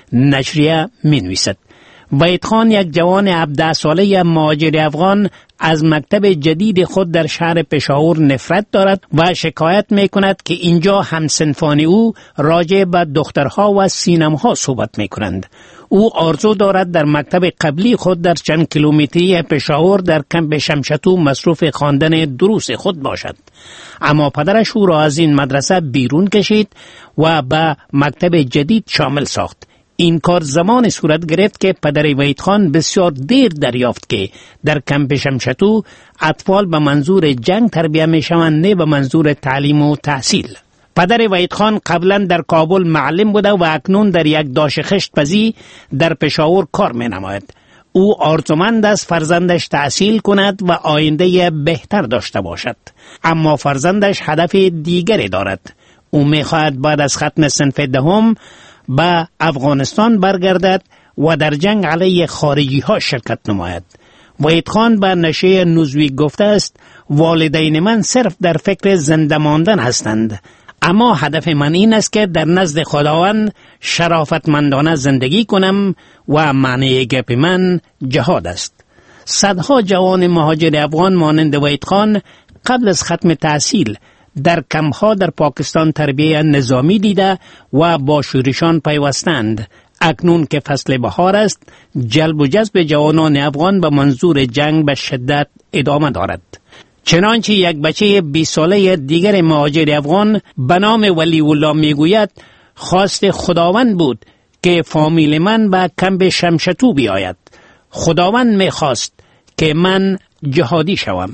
نشریه می نویسد وحید خان، یک جوان 17 ساله مهاجر افغان، از مکتب جدید خود در شهر پشاور نفرت دارد و شکایت می کند که اینجا همسنفان او راجع به دخترها و سینماها صحبت می کنند. او آرزو دارد در مکتب قبلی خود در چند کیلومتری پشاور در کمپ شمشتو مصروف خواندن دروس خود باشد، اما پدرش او را از این مدرسه بیرون کشید و به مکتب جدید شامل ساخت. این کار زمان صورت گرفت که پدر وحید خان بسیار دیر دریافت که در کمپ شمشتو اطفال به منظور جنگ تربیت می شوند، نه به منظور تعلیم و تحصیل. پدر وحید خان قبلا در کابل معلم بوده و اکنون در یک داش خشت پزی در پشاور کار می نماید. او آرزومند است فرزندش تحصیل کند و آینده بهتر داشته باشد، اما فرزندش هدف دیگری دارد. او می خواهد بعد از ختم صنف دهم به افغانستان برگردد و در جنگ علیه خارجی ها شرکت نماید. وحید خان به نشریه نیوزویک گفته است والدین من صرف در فکر زنده ماندن هستند، اما هدف من این است که در نزد خداوند شرافتمندانه زندگی کنم و معنی گپ من جهاد است. صدها جوان مهاجر افغان مانند وحید خان قبل از ختم تحصیل در کمپ‌ها در پاکستان تربیت نظامی دیده و با شورشان پیوستند، اکنون که فصل بهار است، جلب و جذب جوانان افغان به منظور جنگ به شدت ادامه دارد. چنانچه یک بچه 20 ساله دیگر مهاجر افغان به نام ولی الله میگوید خواست خداوند بود که فامیل من به کمپ شمشتو بیاید. خداوند میخواست که من جهادی شوم.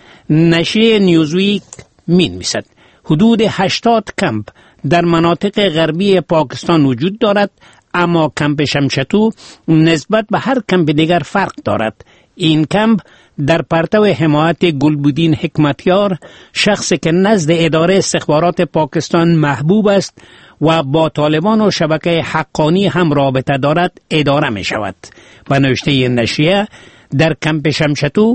نشریه نیوزویک می‌نویسد حدود 80 کمپ در مناطق غربی پاکستان وجود دارد، اما کمپ شمشتو نسبت به هر کمپ دیگر فرق دارد. این کمپ در پرتو حمایت گلبودین حکمتیار، شخصی که نزد اداره استخبارات پاکستان محبوب است و با طالبان و شبکه حقانی هم رابطه دارد، اداره می شود. به نوشته نشریه در کمپ شمشتو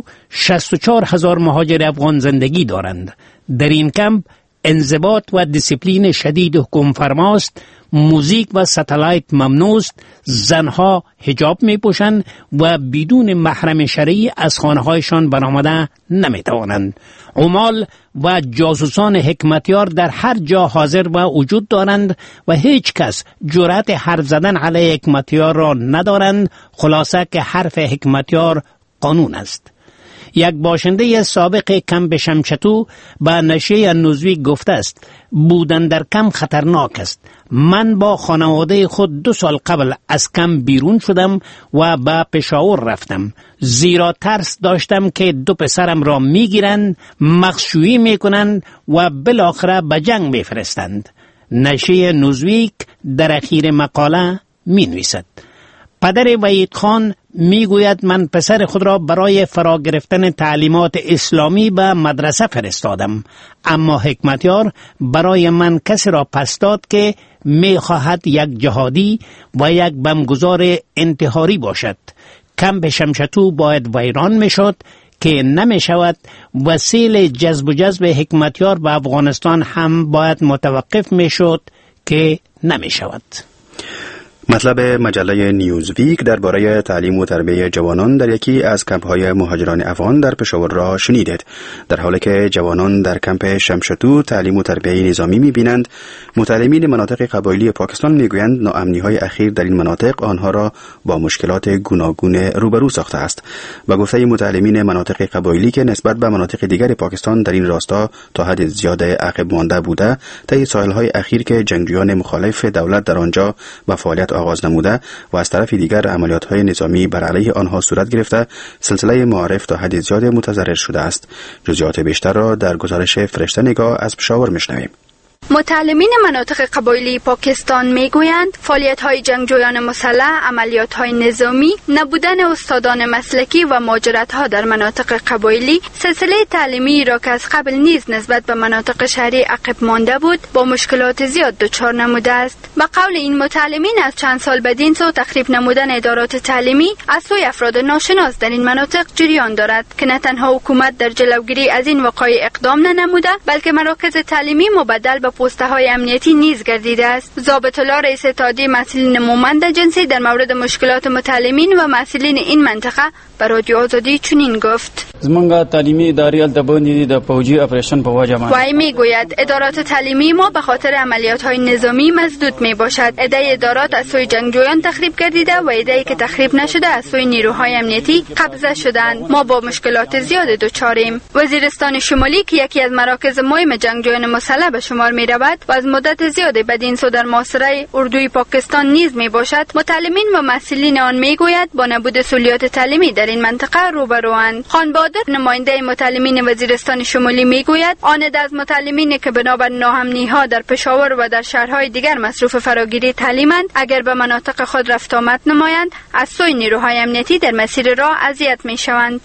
64,000 مهاجر افغان زندگی دارند. در این کمپ انضباط و دیسیپلین شدید حکم فرماست، موزیک و ستلایت ممنوع است، زنها حجاب می پوشند و بدون محرم شرعی از خانه‌هایشان برآمده نمی توانند. عمال و جاسوسان حکمتیار در هر جا حاضر و وجود دارند و هیچ کس جرأت حرف زدن علیه حکمتیار را ندارند. خلاصه که حرف حکمتیار قانون است. یک باشنده سابق کمپ شمشتو به نشریه نیوزویک گفته است بودن در کمپ خطرناک است. من با خانواده خود 2 سال قبل از کمپ بیرون شدم و به پشاور رفتم، زیرا ترس داشتم که 2 پسرم را میگیرند، مخشویی میکنند و بالاخره به جنگ میفرستند. نشریه نیوزویک در اخیر مقاله مینویسد پدر وحید خان میگوید من پسر خود را برای فرا گرفتن تعلیمات اسلامی به مدرسه فرستادم، اما حکمتیار برای من کسی را پس داد که میخواهد یک جهادی و یک بمگذار انتحاری باشد. کمپ شمشتو باید ویران میشد که نمی شود و سیل جذب و جذب حکمتیار به افغانستان هم باید متوقف میشد که نمی شود. مطلب مجله نیوزویک درباره تعلیم و تربیت جوانان در یکی از کمپ‌های مهاجران افغان در پشاور را شنیدید. در حالی که جوانان در کمپ شمشتو تعلیم و تربیت نظامی می‌بینند، متعلمین مناطق قبایلی پاکستان می‌گویند ناامنی‌های اخیر در این مناطق آنها را با مشکلات گوناگون روبرو ساخته است. با گفته متعلمین مناطق قبایلی که نسبت به مناطق دیگر پاکستان در این راستا تا حد زیاد عقب مانده بوده، طی سال‌های اخیر که جنگجویان مخالف دولت در آنجا به فعالیت آغاز نموده و از طرف دیگر عملیات‌های نظامی بر علیه آنها صورت گرفته، سلسله معارف تا حد زیاد متضرر شده است. جزئیات بیشتر را در گزارش فرشته نگاه از پشاور میشنویم. متعلمین مناطق قبایلی پاکستان میگویند فعالیت‌های جنگجویان مسلح، عملیات‌های نظامی، نبودن استادان مسلکی و مهاجرت‌ها در مناطق قبایلی سلسله تعلیمی را که از قبل نیز نسبت به مناطق شهری عقب مانده بود با مشکلات زیاد دچار نموده است. به قول این متعلمین از چند سال بدین سو تخریب نمودن ادارات تعلیمی از سوی افراد ناشناس در این مناطق جریان دارد که نه تنها حکومت در جلوگیری از این وقایع اقدام ننموده، بلکه مراکز تعلیمی مبدل به پست‌های امنیتی نیز گردیده است. ضابط الله رئیس اتحادیه مسئولین مومند جنسی در مورد مشکلات متعلمین و مسئولین این منطقه به رادیو آزادی چنین گفت: زمونږ تعلیمی ادارې التبانی د فوجي اپریشن په وجه باندې وای میگوید ادارات تعلیمی ما به خاطر عملیات‌های نظامی مسدود میباشد. عده ادارات از سوی جنگجویان تخریب گردیده و عده‌ای که تخریب نشده از سوی نیروهای امنیتی قبضه شدند. ما با مشکلات زیاد دچاریم. وزیرستان شمالی که یکی از مراکز مهم جنگجویان مسلح به شمار میرود و از مدت زیادی بدین سو در محاصره اردوی پاکستان نیز میباشد، متعلمین و مسئولین آن میگوید با نبود سهولیات تعلیمی در این منطقه روبروند. خان بهادر نماینده متعلمین وزیرستان شمالی میگوید آنده از متعلمین که بنابر ناامنی‌ها در پشاور و در شهرهای دیگر مصروف فراگیری تعلیمند، اگر به مناطق خود رفت آمد نمایند از سوی نیروهای امنیتی در مسیر راه اذیت میشوند.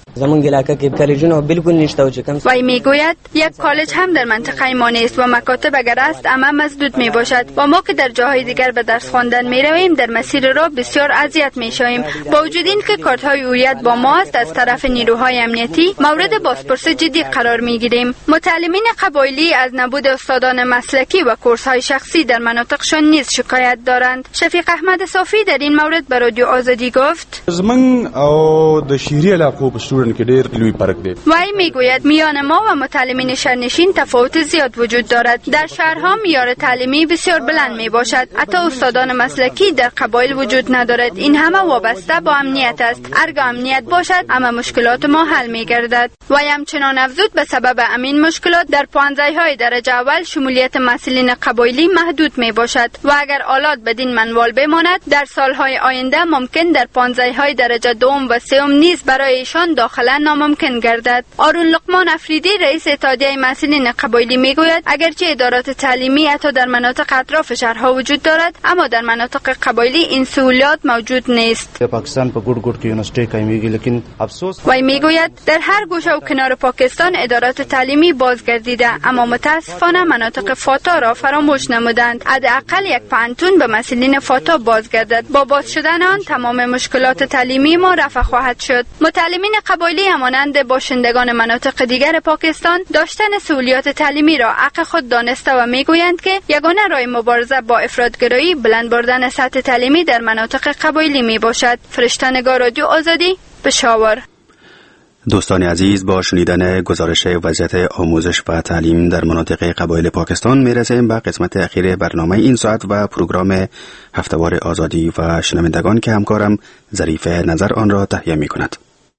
وی میگوید یک کالج هم در منطقه ما نیست و مکاتب اگر است اما مسدود می باشد و ما که در جاهای دیگر به درس خواندن می رویم در مسیر راه بسیار اذیت می شویم. با وجود این که کارت های هویت با ما است، از طرف نیروهای امنیتی مورد بازپرس جدی قرار می گیریم. متعلمین قبایلی از نبود استادان مسلکی و کورس های شخصی در مناطقشان نیز شکایت دارند. شفیق احمد صافی در این مورد به رادیو آزادی گفت: زمون او د شهري علاقو په سټوډنټ کې ډېر لوی فرق دی. وی میگوید میان ما و متعلمین شهرنشین تفاوت زیاد وجود دارد. در شهرها معیار تعلیمی بسیار بلند می باشد. حتی استادان مسلکی در قبایل وجود ندارد. این همه وابسته با امنیت است. هرگاه امنیت باشد همه مشکلات ما حل می گردد. و همچنان افزود به سبب امین مشکلات در پانزه‌های درجه اول شمولیت مسئولین قبایلی محدود می باشد و اگر آلات بدین منوال بماند در سالهای آینده ممکن در پانزه‌های درجه دوم و سوم نیز برای ایشان داخله ناممکن گردد. آرون لقمان افریدی رئیس اتحادیه مسئولین قبایلی میگوید اگرچه ادارات تعلیمی حتی در مناطق اطراف شهرها وجود دارد اما در مناطق قبایلی این سهولت موجود نیست. پاکستان په ګډ ګډ کې یونیورسيټي قائميږي لیکن افسوس وی میگوید در هر گوشه و کنار پاکستان ادارات تعلیمی بازگردیده اما متاسفانه مناطق فاتا را فراموش نمودند. حداقل یک پانتون به مسئولین فاتا بازگردد. با باز شدن آن تمام مشکلات تعلیمی ما رفع خواهد شد. متعلمین قبایلی همانند باشندگان مناطق دیگر پاکستان داشتن سهولیات تعلیمی را حق خود دانسته و میگویند که یگانه راه مبارزه با افراطگرایی بلند بردن سطح تعلیمی در مناطق قبایلی می باشد. فرشته نگار رادیو آزادی، پشاور. دوستان عزیز، با شنیدن گزارش وضعیت آموزش و تعلیم در مناطق قبایل پاکستان میرسیم به قسمت اخیر برنامه این ساعت و پروگرام هفتهوار آزادی و شنوندگان که همکارم ظریف نظر آن را تهیه می کند.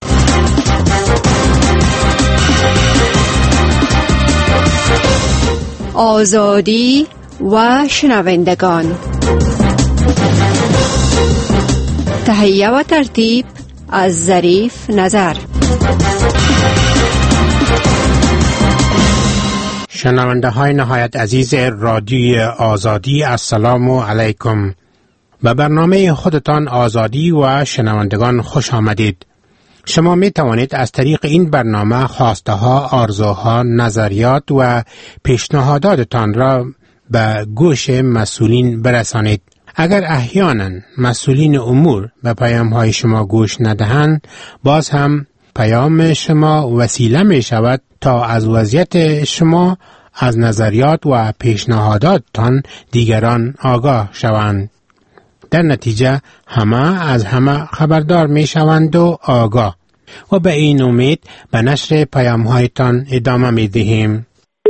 آزادی و شنوندگان، تهیه و ترتیب از ظریف نظر. شنونده های نهایت عزیز رادیوی آزادی، السلام علیکم. به برنامه خودتان آزادی و شنوندگان خوش آمدید. شما می توانید از طریق این برنامه خواسته ها، آرزوها، نظریات و پیشنهاداتتان را به گوش مسئولین برسانید. اگر احیانا مسئولین امور به پیام های شما گوش ندهند، باز هم پیام شما وسیله می شود تا از وضعیت شما، از نظریات و پیشنهاداتتان دیگران آگاه شوند. در نتیجه همه از همه خبردار می شوند و آگاه، و به این امید به نشر پیام هایتان ادامه می دهیم.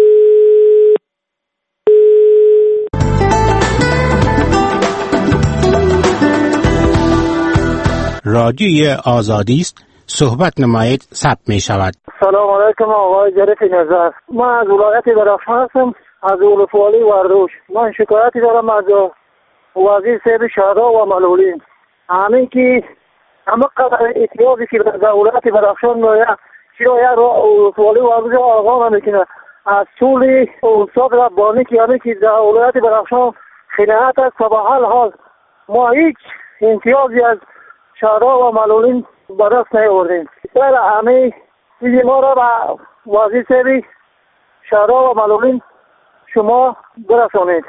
رادیوی آزادی است، صحبت نمایید، ثبت می شود. سلام علیکم آقای ظریف نظر. من از ولایت بدخشان هستم، از ولسوالی وردوش. من شکایتی دارم از وزیر صاحب شهدا و معلولین. همین که همه قدر اعتراضی که در ولایت بدخشان میآید، چرا یک ولسوالی وردوش آقا نمیکنه؟ از طول استاد ربانی که همین که در ولایت بدخشان خدمت است و به هر حال ما هیچ امتیازی از شهدا و معلولین به دست نیاوردیم. در همه چیزی ما را به وزیر صاحب شهدا و معلولین شما برسانید.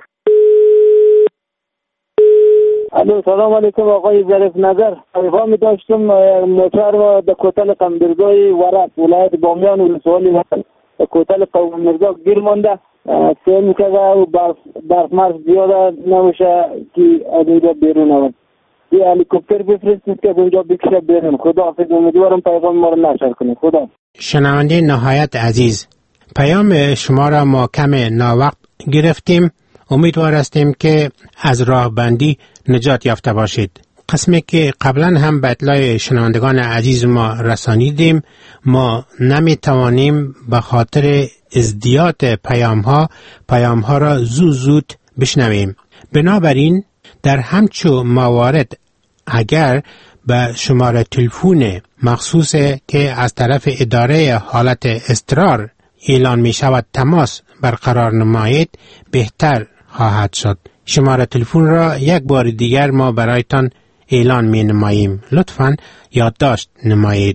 سلام علیکم آقای ظریف نظر. پیغامی داشتم موتر و در کوتل قمبرگای ورق ولایت بامیان ولسوالی و کوتل قمبرگا گیر مانده. سیم که برف مرز زیاده نمیشه که از اینجا بیرون آمد. یه هلیکوپتر بفرستید که اونجا بکشه بیرون. خدا حافظ. امیدوارم پیغام ما رو نشر کنید. خدا. شنونده نهایت عزیز، پیام شما را ما کم ناوقت گرفتیم. امیدوار هستیم که از راه بندی نجات یافته باشید. قسمی که قبلا هم به اطلاع شنوندگان عزیز ما رسانیدیم، ما نمی توانیم به خاطر ازدیاد پیام ها را زود بشنویم. بنابراین در همچو موارد اگر به شماره تلفن مخصوص که از طرف اداره حالت اضطرار اعلان می شود تماس برقرار نمایید، بهتر خواهد شد. شماره تلفن را یک بار دیگر ما برایتان اعلان می نماییم. لطفاً یادداشت نمایید.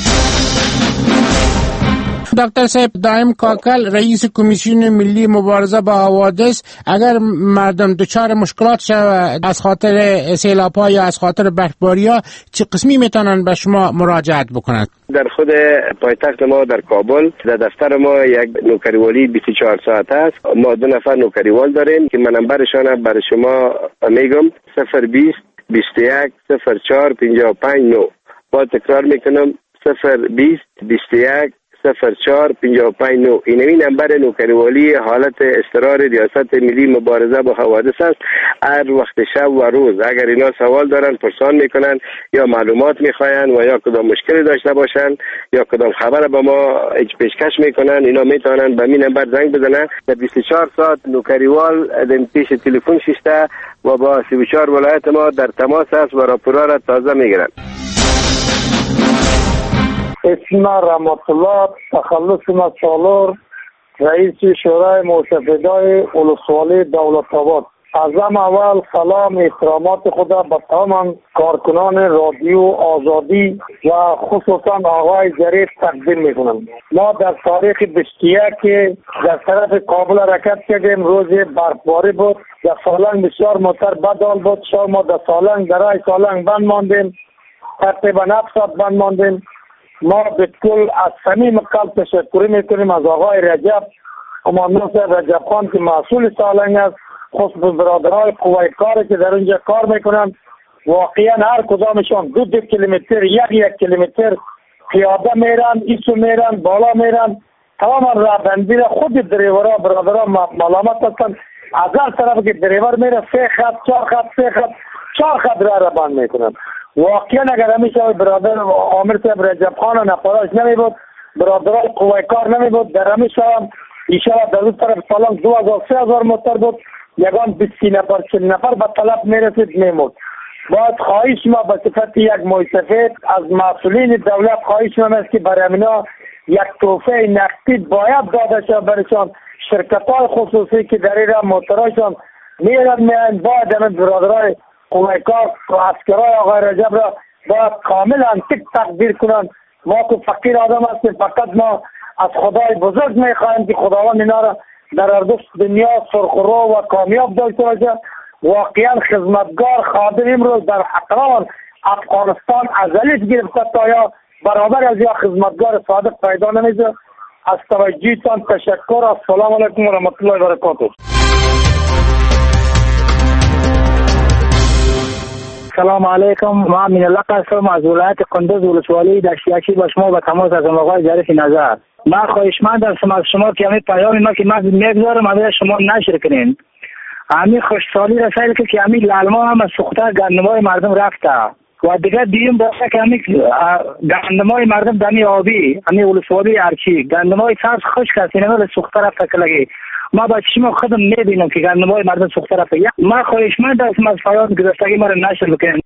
دکتر صاحب دائم کاکل، رئیس کمیسیون ملی مبارزه با حوادث، اگر مردم دچار مشکلات شود از خاطر سیلاب‌ها یا از خاطر برفباری‌ها، چه قسمی میتونن به شما مراجعت بکنند؟ در خود پایتخت ما در کابل در دفتر ما یک نوکریوالی 24 ساعت است. ما 2 نفر نوکریوال داریم که من نمبرشان برای شما میگم: 020 21 04 55 9. با تکرار میکنم: 020 21 04 559. این نمبر نوکریوالی حالت اضطرار ریاست ملی مبارزه با حوادث است. هر وقت شب و روز اگر اینا سوال دارن پرسان میکنن یا معلومات میخواین و یا کدام مشکلی داشته باشن یا کدام خبر به ما پیشکش میکنن، اینا میتونن به این نمبر زنگ بزنن. در 24 ساعت نوکریوال در پیش تلفن شیشته و با 34 ولایت ما در تماس است و راپورا را تازه میگیرن. اسم رحمت الله تخلص مسالور، رئیس شورای متحدای ولسوالی دولت آباد. از اول سلام احترامات خدا به تمام کارکنان رادیو آزادی و خصوصا آقای ظریف تقدیم میکنم. ما در تاریخ 21 که در طرف کابل حرکت کردیم، روز برفباری بود، در سالنگ بسیار موتر بدحال بود. ما در سالنگ درای سالنگ بند ماندیم، تقریبا 7 ساعت بند ماندیم. ما به کل از صمیم قلب تشکر میکنیم از آقای رجب قماندان صاحب رجب خان که مسئول سالنگ است، خصوص برادرای قوای کاری که در اونجا کار میکنن. واقعا هر کدامشان 2 کیلومتر یک کیلومتر پیاده میرن، ایسو میرن، بالا میرن. تمام راهبندی را خود دریورا برادرها ملامت هستن. از هر طرف که دریور میره 3 خط 4 خط راه بند میکنن. واقعا اگر همیشه برادر عامر صاحب رجب خان و نفراش نمی بود، برادرای قوای کار نمی بود، در همیشه هم ایشالا در اون طرف سالنگ 2000-3000 موتر بود، یگان 20 نفر 40 نفر به طلب میرسید میمود. باید خواهش ما به صفت یک مستفید از مسئولین دولت خواهش ما است که برای امنا یک تحفه نقدی باید داده شود برشان. شرکت‌های خصوصی که در این موتراشان میرن باید همین برادرای قوای کار و عسکرای آقای رجب را باید کاملا تقدیر کنن. ما که فقیر آدم هستیم، فقط ما از خدای بزرگ میخواهیم که خداوند اینا را در اردوش دنیا سرخرو و کامیاب داشته باشه. واقعا خدمتگار خادم امروز در اقرار افغانستان ازلیت گرفته تا یا برابر از یا خدمتگار صادق پیدا نمیشه. از توجهتان تشکر. السلام علیکم و رحمت الله و برکاته. سلام علیکم. ما من الله هستم از ولایت قندوز ولسوالی دشتیاچی با شما به تماس هستم آقای ظریف نظر. من خواهشمند هستم از شما که همین پیام ما که من میگذارم همین شما نشر کنین. همین خوشحالی رسایل که همین لالما هم از سوخته گندمای مردم رفته و دیگه دیم باشه که همین گندمای مردم دمی آبی همین ولسوالی ارچی گندمای سبز خشک است اینا سوخته رفته کلگی. ما با چشم خودم میبینم که گندمای مردم سوخته رفته. ما خواهشمند هستم از پیام گذاشتگی ما رو نشر بکنین.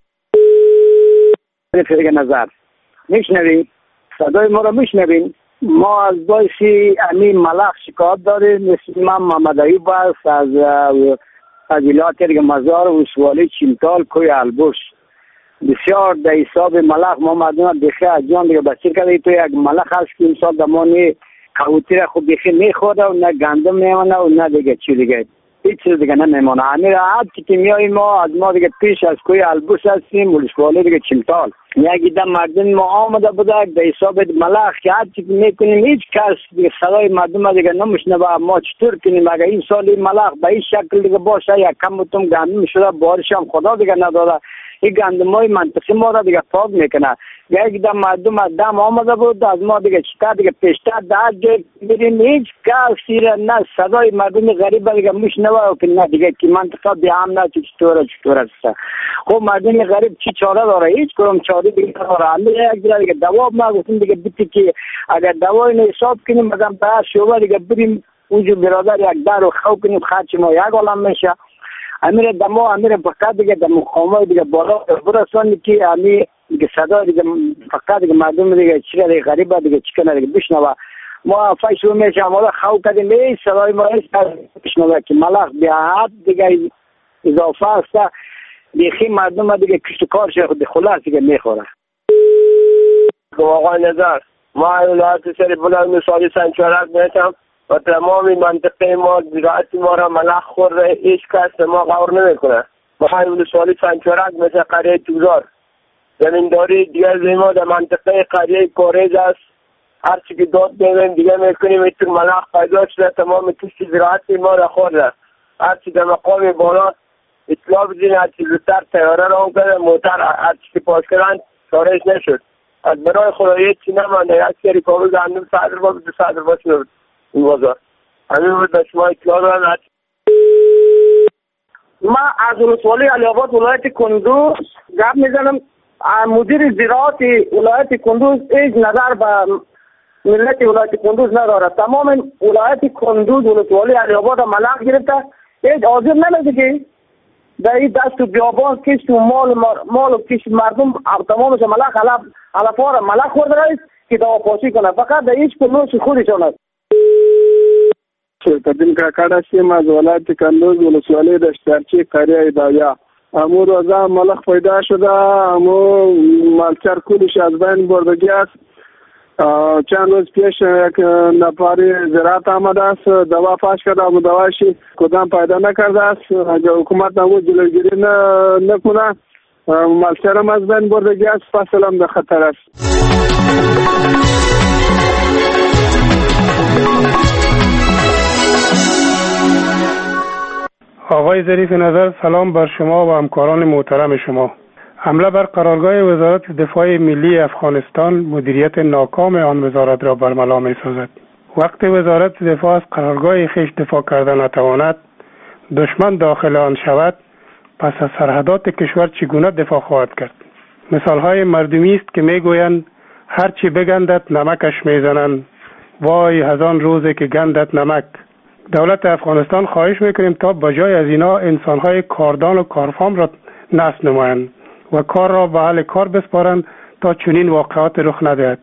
فرق نظر میشنوید؟ صدای ما رو میشنوید؟ ما از بایسی امین ملخ شکایت داریم. مثل من محمد ایوب است از ولایت مزار ولسوالی چیمتال کوی البرز. بسیار در حساب ملخ ما مردم بخی از جان دیگه بسیر کرده. تو یک ملخ هست که امسال دمانی کبوتر را خوب بخی میخوره و نه گندم میمانه و نه دیگه چی دیگه هیچ چیز دیگه نمیمانه. همین راحت که میایی ما از ما دیگه پیش از کوی البرز هستیم ولسوالی دیگه چیمتال. یکی دم مردم ما آمده بوده به حساب ملخ که هر چی میکنیم هیچ کس دیگه صدای مردم دیگه نمیشنوه. ما چطور کنیم اگر این سال این ملخ به این شکل دیگه باشه یک کم بتون گندم شده بارش هم خدا دیگه نداده این گندمای منطقه ما را دیگه پاک میکنه. یک دم مردم از دم آمده بود از ما دیگه چطور دیگه پیشتر در جای بریم هیچ کسی را نه صدای مردم غریب دیگه میشنوه که نه دیگه که منطقه بی هم نه چطور است. خب مردم غریب چی چاره داره؟ هیچ کدوم چاره دیگه نداره. همین یک دیگه دوا ما گفتیم دیگه بیتی که اگر دوای حساب کنیم مثلا به شعبه دیگه بریم اونجا برادر یک در رو خو کنیم خرچ ما یک عالم میشه. امیر دمو امیر فقط دیگه دمو خامای دیگه بالا برسونی که امیر دیگه صدا دیگه فقط دیگه مردم دیگه چیه دیگه غریبه دیگه چیکنه دیگه بشنوه. ما فایشو میشه ما خو کردیم ای صدای ما ایست بشنوه که ملخ به حد دیگه اضافه است دیگه مردم دیگه کشت کارش خود خلاص دیگه میخوره. آقای نظر ما ولایت سری بلند مثالی سنچارک میشم و تمام منطقه ما زراعت ما را ملخ خوره. هیچ کس ما غور نمیکنه. ما ولسوالی سنچارک مثل قریه توزار زمینداری دیگر ما در منطقه قریه کوریز است. هر چی که داد میدیم دیگه میکنیم ایتون ملخ پیدا شده تمام کشت زراعت ما را خورده. هر چی در مقام بالا اطلاع بدین هر چی زودتر تیاره را کنه موتر هر چی که پاس کردن کارش نشد. از برای خدایی چی نمانده یک سری کابل گندم صدر باشه این بازار همین بود به شما اطلاع دارم. من از ولسوالی علی آباد ولایت کندوز گپ میزنم. مدیر زراعت ولایت کندوز هیچ نظر به ملت ولایت کندوز نداره. تمام ولایت کندوز ولسوالی علی آباد ملک گرفته. هیچ حاضر نمیشه که در این دست و بیابان کشت و مال و کشت مردم تمامش ملک علفار ملک خورده رئیس که دواپاشی کنه. فقط در هیچ کنوش خودشان است. تدین کاکاڑ هستیم از ولایت کندوز ولسوالی دشترچی قریه دایا. امو روزا ملخ پیدا شده، امو مالچر کلش از بین بردگی است. چند روز پیش یک نفری زراعت آمده است، دوا پاش کرده، امو دواشی کدام پیدا نکرده است. اگر حکومت امو جلوگیری نکنه مالچر هم از بین بردگی است، فصل هم در خطر است. آقای ظریف نظر، سلام بر شما و همکاران محترم شما. حمله بر قرارگاه وزارت دفاع ملی افغانستان مدیریت ناکام آن وزارت را برملا می‌سازد. وقتی وزارت دفاع از قرارگاه خویش دفاع کردن نتواند، دشمن داخل آن شود، پس از سرحدات کشور چگونه دفاع خواهد کرد؟ مثال‌های مردمی است که می‌گویند هر چی بگندد نمکش می‌زنند. وای از آن روزی که گندد نمک. دولت افغانستان خواهش میکنیم تا بجای از اینا انسانهای کاردان و کارفام را نصب نمایند و کار را به اهل کار بسپارند تا چنین واقعات رخ ندهد.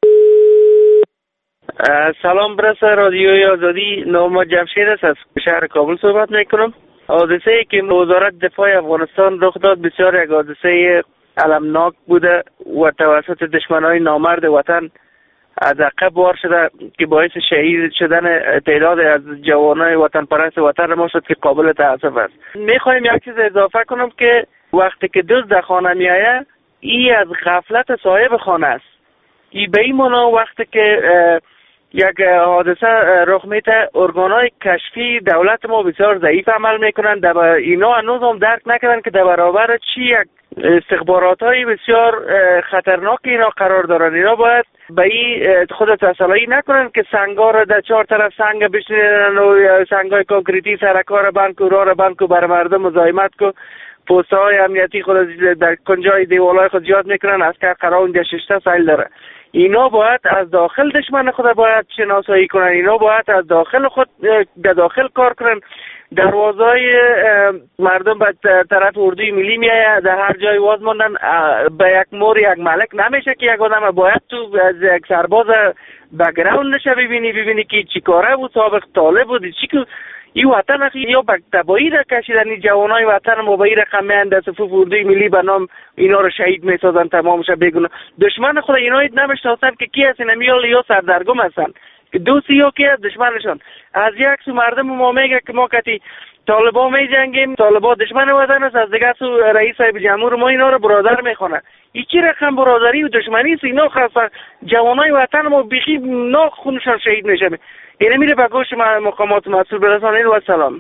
سلام برسه رادیوی آزادی. نام جمشید است، از شهر کابل صحبت میکنم. حادثه ای که وزارت دفاع افغانستان رخ داد بسیار یک حادثه المناک بوده و توسط دشمنای نامرد وطن از عقب وار شده که باعث شهید شدن تعداد از جوانای وطن پرست وطن ما شد که قابل تأسف است. میخوایم یک چیز اضافه کنم که وقتی که دزد در خانه میآید این از غفلت صاحب خانه است. این به این معنا وقتی که یک حادثه رخ میده ارگانهای کشفی دولت ما بسیار ضعیف عمل میکنند. اینا هنوز هم درک نکردن که در برابر چی یک استخبارات‌های بسیار خطرناک اینا قرار دارن. اینا باید به این خود تسلایی نکنن که سنگا را در چهار طرف سنگ بشنیدن و سنگای کنکریتی سرکار بند کو راه بند کو بر مردم مزاحمت کو پوسته های امنیتی خود در کنجای دیوالای خود زیاد میکنن از که قرار در 6 سایل داره. اینا باید از داخل دشمن خود باید شناسایی کنن. اینا باید از داخل خود در داخل کار کنن. دروازهای مردم به طرف اردوی ملی میآید، در هر جای واز موندن. به یک مور یک ملک نمیشه که یک آدم باید تو از یک سرباز بک‌گراند نشه ببینی که چی کاره بود، سابق طالب بود، چی که این وطن اخی یا به تبایی را کشیدن. این جوانای وطن ما به این رقم میان در صفوف اردوی ملی به نام اینا رو شهید میسازن، تمامش بگونه. دشمن خود اینا نمیشناسن که کی هستن، میال یا سردرگم هستن که دوستی یا کی از دشمنشون. از یک سو مردم ما میگه که ما کتی طالبا می جنگیم، طالبا دشمن وطن است، از دیگه سو رئیس صاحب جمهور ما اینا رو برادر میخونه. این چی رقم برادری و دشمنی است؟ اینا خاصه جوانای وطن ما بیخی ناخ خونشان شهید میشه. اینه میره به گوش مقامات مسئول برسانید. و سلام.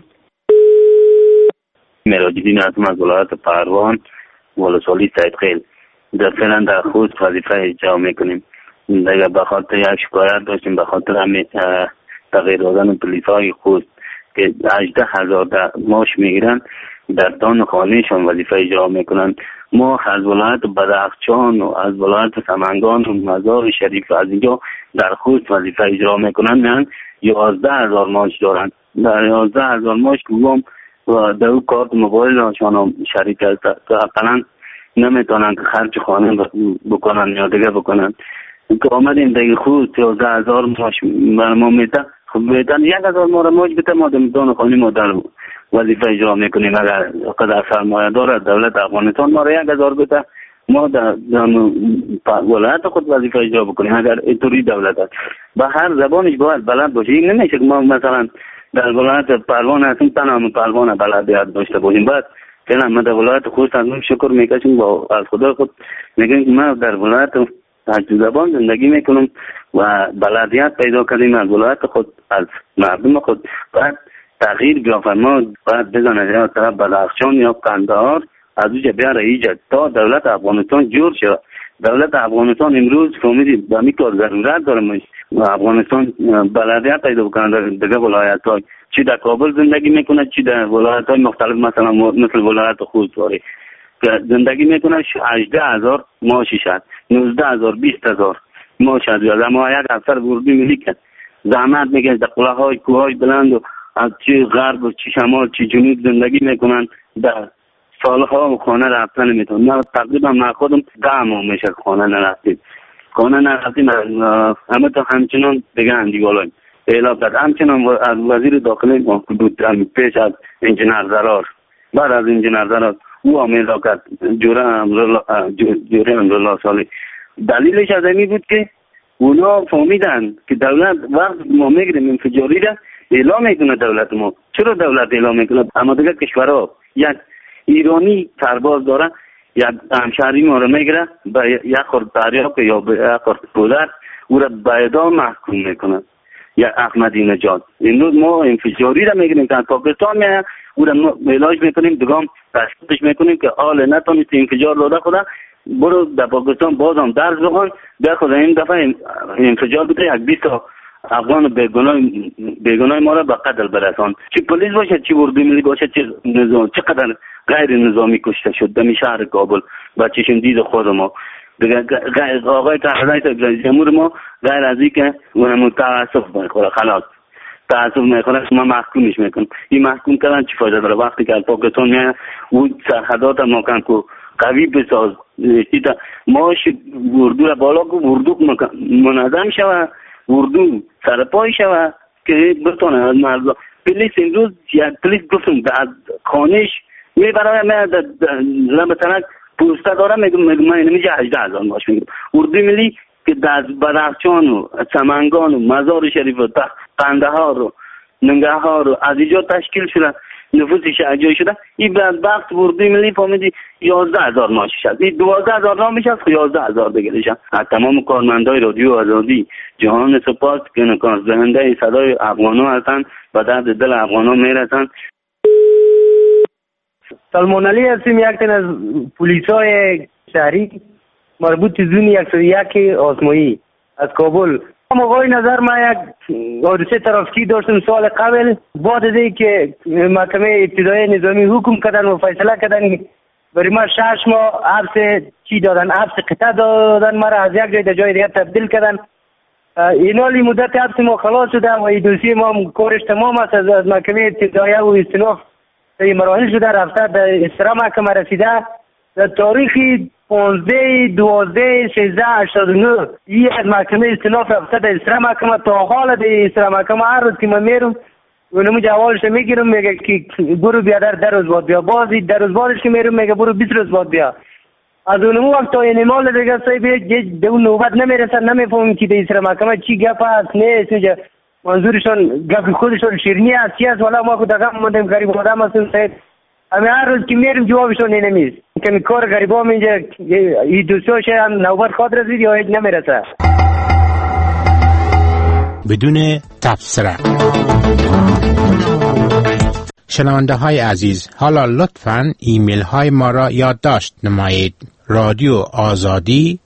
مراجعین از ولایت پروان ولسوالی سید خیل در فعلا در خوست وظیفه اجرا میکنیم. دیگه به خاطر یک شکایت داشتیم به خاطر همین تغییر دادن پلیسای خوست که 18,000 ماش میگیرن در دان خانهشان وظیفه اجرا میکنن. ما از ولایت بدخشان و از ولایت سمنگان و مزار شریف از اینجا در خوست وظیفه اجرا میکنن، میان 11,000 ماش دارن. در 11,000 ماش دوم و در او کارت موبایل هاشان شریک است که اقلا نمیتونن که خرج خانه بکنن یا دیگه بکنن. که آمدیم در خوست 11,000 ماش بر ما میده، خب میتن 1,000 ماش بده، ما دان خانه ما در وظیفه اجرا میکنیم. اگر قدر سرمایه داره دولت افغانستان ما را 1,000 بده، ما در ولایت خود وظیفه اجرا بکنیم. اگر اینطوری دولت است به هر زبانش باید بلد باشه. این نمیشه که ما مثلا در ولایت پروان هستیم تنها پروان بلدیت داشته باشیم. بعد فعلا ما در ولایت خوست از شکر میکشیم با از خدا خود میگیم ما در ولایت از زبان زندگی میکنم و بلدیت پیدا کردیم از ولایت خود، از مردم خود. بعد تغییر بیافته ما باید بزنه یا طرف بدخشان یا قندهار از اوجه بیاره ایجا تا دولت افغانستان جور شد. دولت افغانستان امروز فهمید به همین کار ضرورت داره. افغانستان بلدیت پیدا بکنه دیگه ولایت‌ها، چی در کابل زندگی میکنه چی در ولایت‌های مختلف، مثلا مثل ولایت خوزستان زندگی میکنه. 18,000 معاشش هست، 19,000 20,000 معاش هست. اما یک افسر اردوی ملی که زحمت میکشه در قلعه‌های کوههای بلند و از چی غرب و چی شمال چی جنوب زندگی میکنن، در سالها خانه رفتن نمیتونن. نه تقریبا من خودم 10 ماه میشه خانه نرفتیم. همه تا همچنان دیگه اندیگالایم اعلام کرد. همچنان از وزیر داخلی پیش از انجینر زرار، بعد از انجینر زرار او هم اعلام کرد جوره امرالله صالح. دلیلش از این بود که اونا فهمیدن که دولت وقت ما میگیریم انفجاری را اعلام میکنه. دولت ما چرا دولت اعلام میکنه؟ اما دیگه کشورها یک ایرانی سرباز داره، یک همشهری ما رو میگیره به یک خورد دریاق یا به یک خورد کولر او را به اعدام محکوم میکنه. یا احمدی نژاد امروز ما انفجاری را میگیریم که پاکستان میایه او را علاج میکنیم، دیگه تشخیصش میکنیم که آل نتونست انفجار داده خدا برو در پاکستان بازم درس بخوان در خدا این دفعه انفجار بوده یک 20 افغان بیگناه ما را به قتل برسان. چه پلیس باشه چه اردوی ملی باشه چه نظام، چقدر غیر نظامی کشته شد در شهر کابل با چشم دید خود ما. دیگه آقای رئیس جمهور ما غیر از این که اونم تعصب میخوره، خلاص تعصب میخوره ما محکومش میکنم. این محکوم کردن چی فایده داره؟ وقتی که پاکستان میاد اون سرحدات ما کن که قوی بساز، ماش اردو را بالا کو اردو منظم شوه، اردو سرپای شوه که بتونه از مردم. پلیس امروز یک پلیس گفتم از خانش میبره من مثلا پوسته دارم میگم من نمیشه 18,000 ماش میگم. اردوی ملی که در بدخشان و سمنگان و مزار شریف و قندهار و ننگرهار و از اینجا تشکیل شده، نفوسش اجایی شده. این بدبخت اردوی ملی فهمیدی 11,000 ماشش هست، این 12,000 نامش هست، 11,000 بگیرش. از تمام کارمندای رادیو آزادی جهان سپاس که نکاس دهنده صدای افغانو هستن و درد دل افغانو میرسن. سلمان علی هستیم، یک تن از پلیسای شهری مربوط زون 101 آزمایی از کابل. آقای نظر ما یک حادثه ترافیکی داشتم سال قبل، بعد از اینکه محکمه ابتدایی نظامی حکم کردن و فیصله کردن برای ما 6 ماه حبس چی دادن، حبس قطعه دادن، ما را از یک جای در جای دیگر تبدیل کردن. این حالی مدت حبس ما خلاص شده و این دوسیه ما کارش تمام است. از محکمه ابتدایی و استیناف در مراحل شده رفته به استرا محکمه رسیده. در تاریخ 15/12/1389 این از محکمه استیناف رفته در استرا محکمه. تا حال در استرا محکمه هر روز که من میرم اونمو جوالش میگیرم میگه که برو بیا در روز بعد بیا، بازی در روز بعدش که میرم میگه برو 20 روز بعد بیا. از اونمو وقت تا این مال دیگه صاحب به اون نوبت نمیرسن، نمیفهمم که در استرا محکمه چی گپ است نه منظورشون گپ خودشون شیرینی است چی است. والا ما خود دغه موندیم غریب آدم هستیم صاحب، همه هر روز که میریم جوابشون نمیست که کار غریبا اینجا این دوستاش هم نوبت خاطر رسید یا هیچ نمیرسه. بدون تبصره. شنونده های عزیز، حالا لطفاً ایمیل های ما را یادداشت نمایید. رادیو آزادی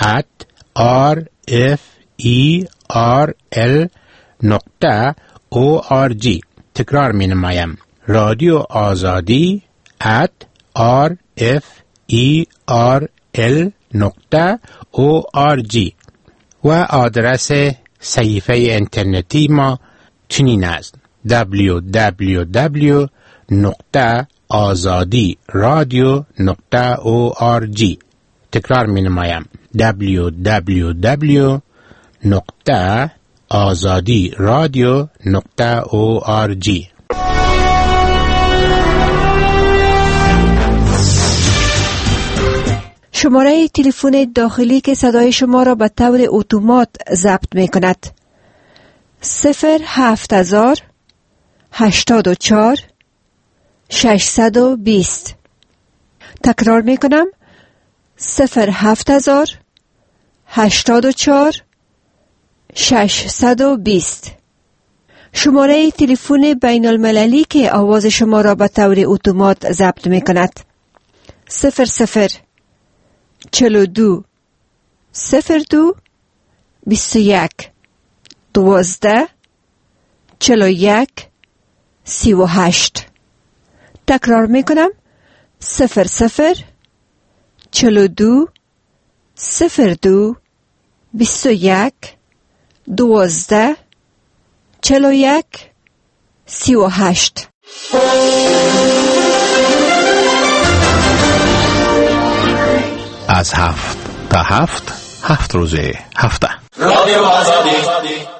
@RFERL.org. تکرار می نمایم. رادیو آزادی @RFERL.org و آدرس صحیفه اینترنتی ما چنین است: www.azadiradio.org. تکرار می نمایم. www.azadiradio.org. شماره تلفن داخلی که صدای شما را به طور اتومات ضبط می کند 07000 84 620. تکرار می کنم 07000 84 620. شماره تلفن بین المللی که آواز شما را به طور اتومات ضبط می کند 00 42 02 21 12 41 38. تکرار میکنم 00 42 02 21 12 41 38. از 7 تا 7 روز هفته. رادیو آزادی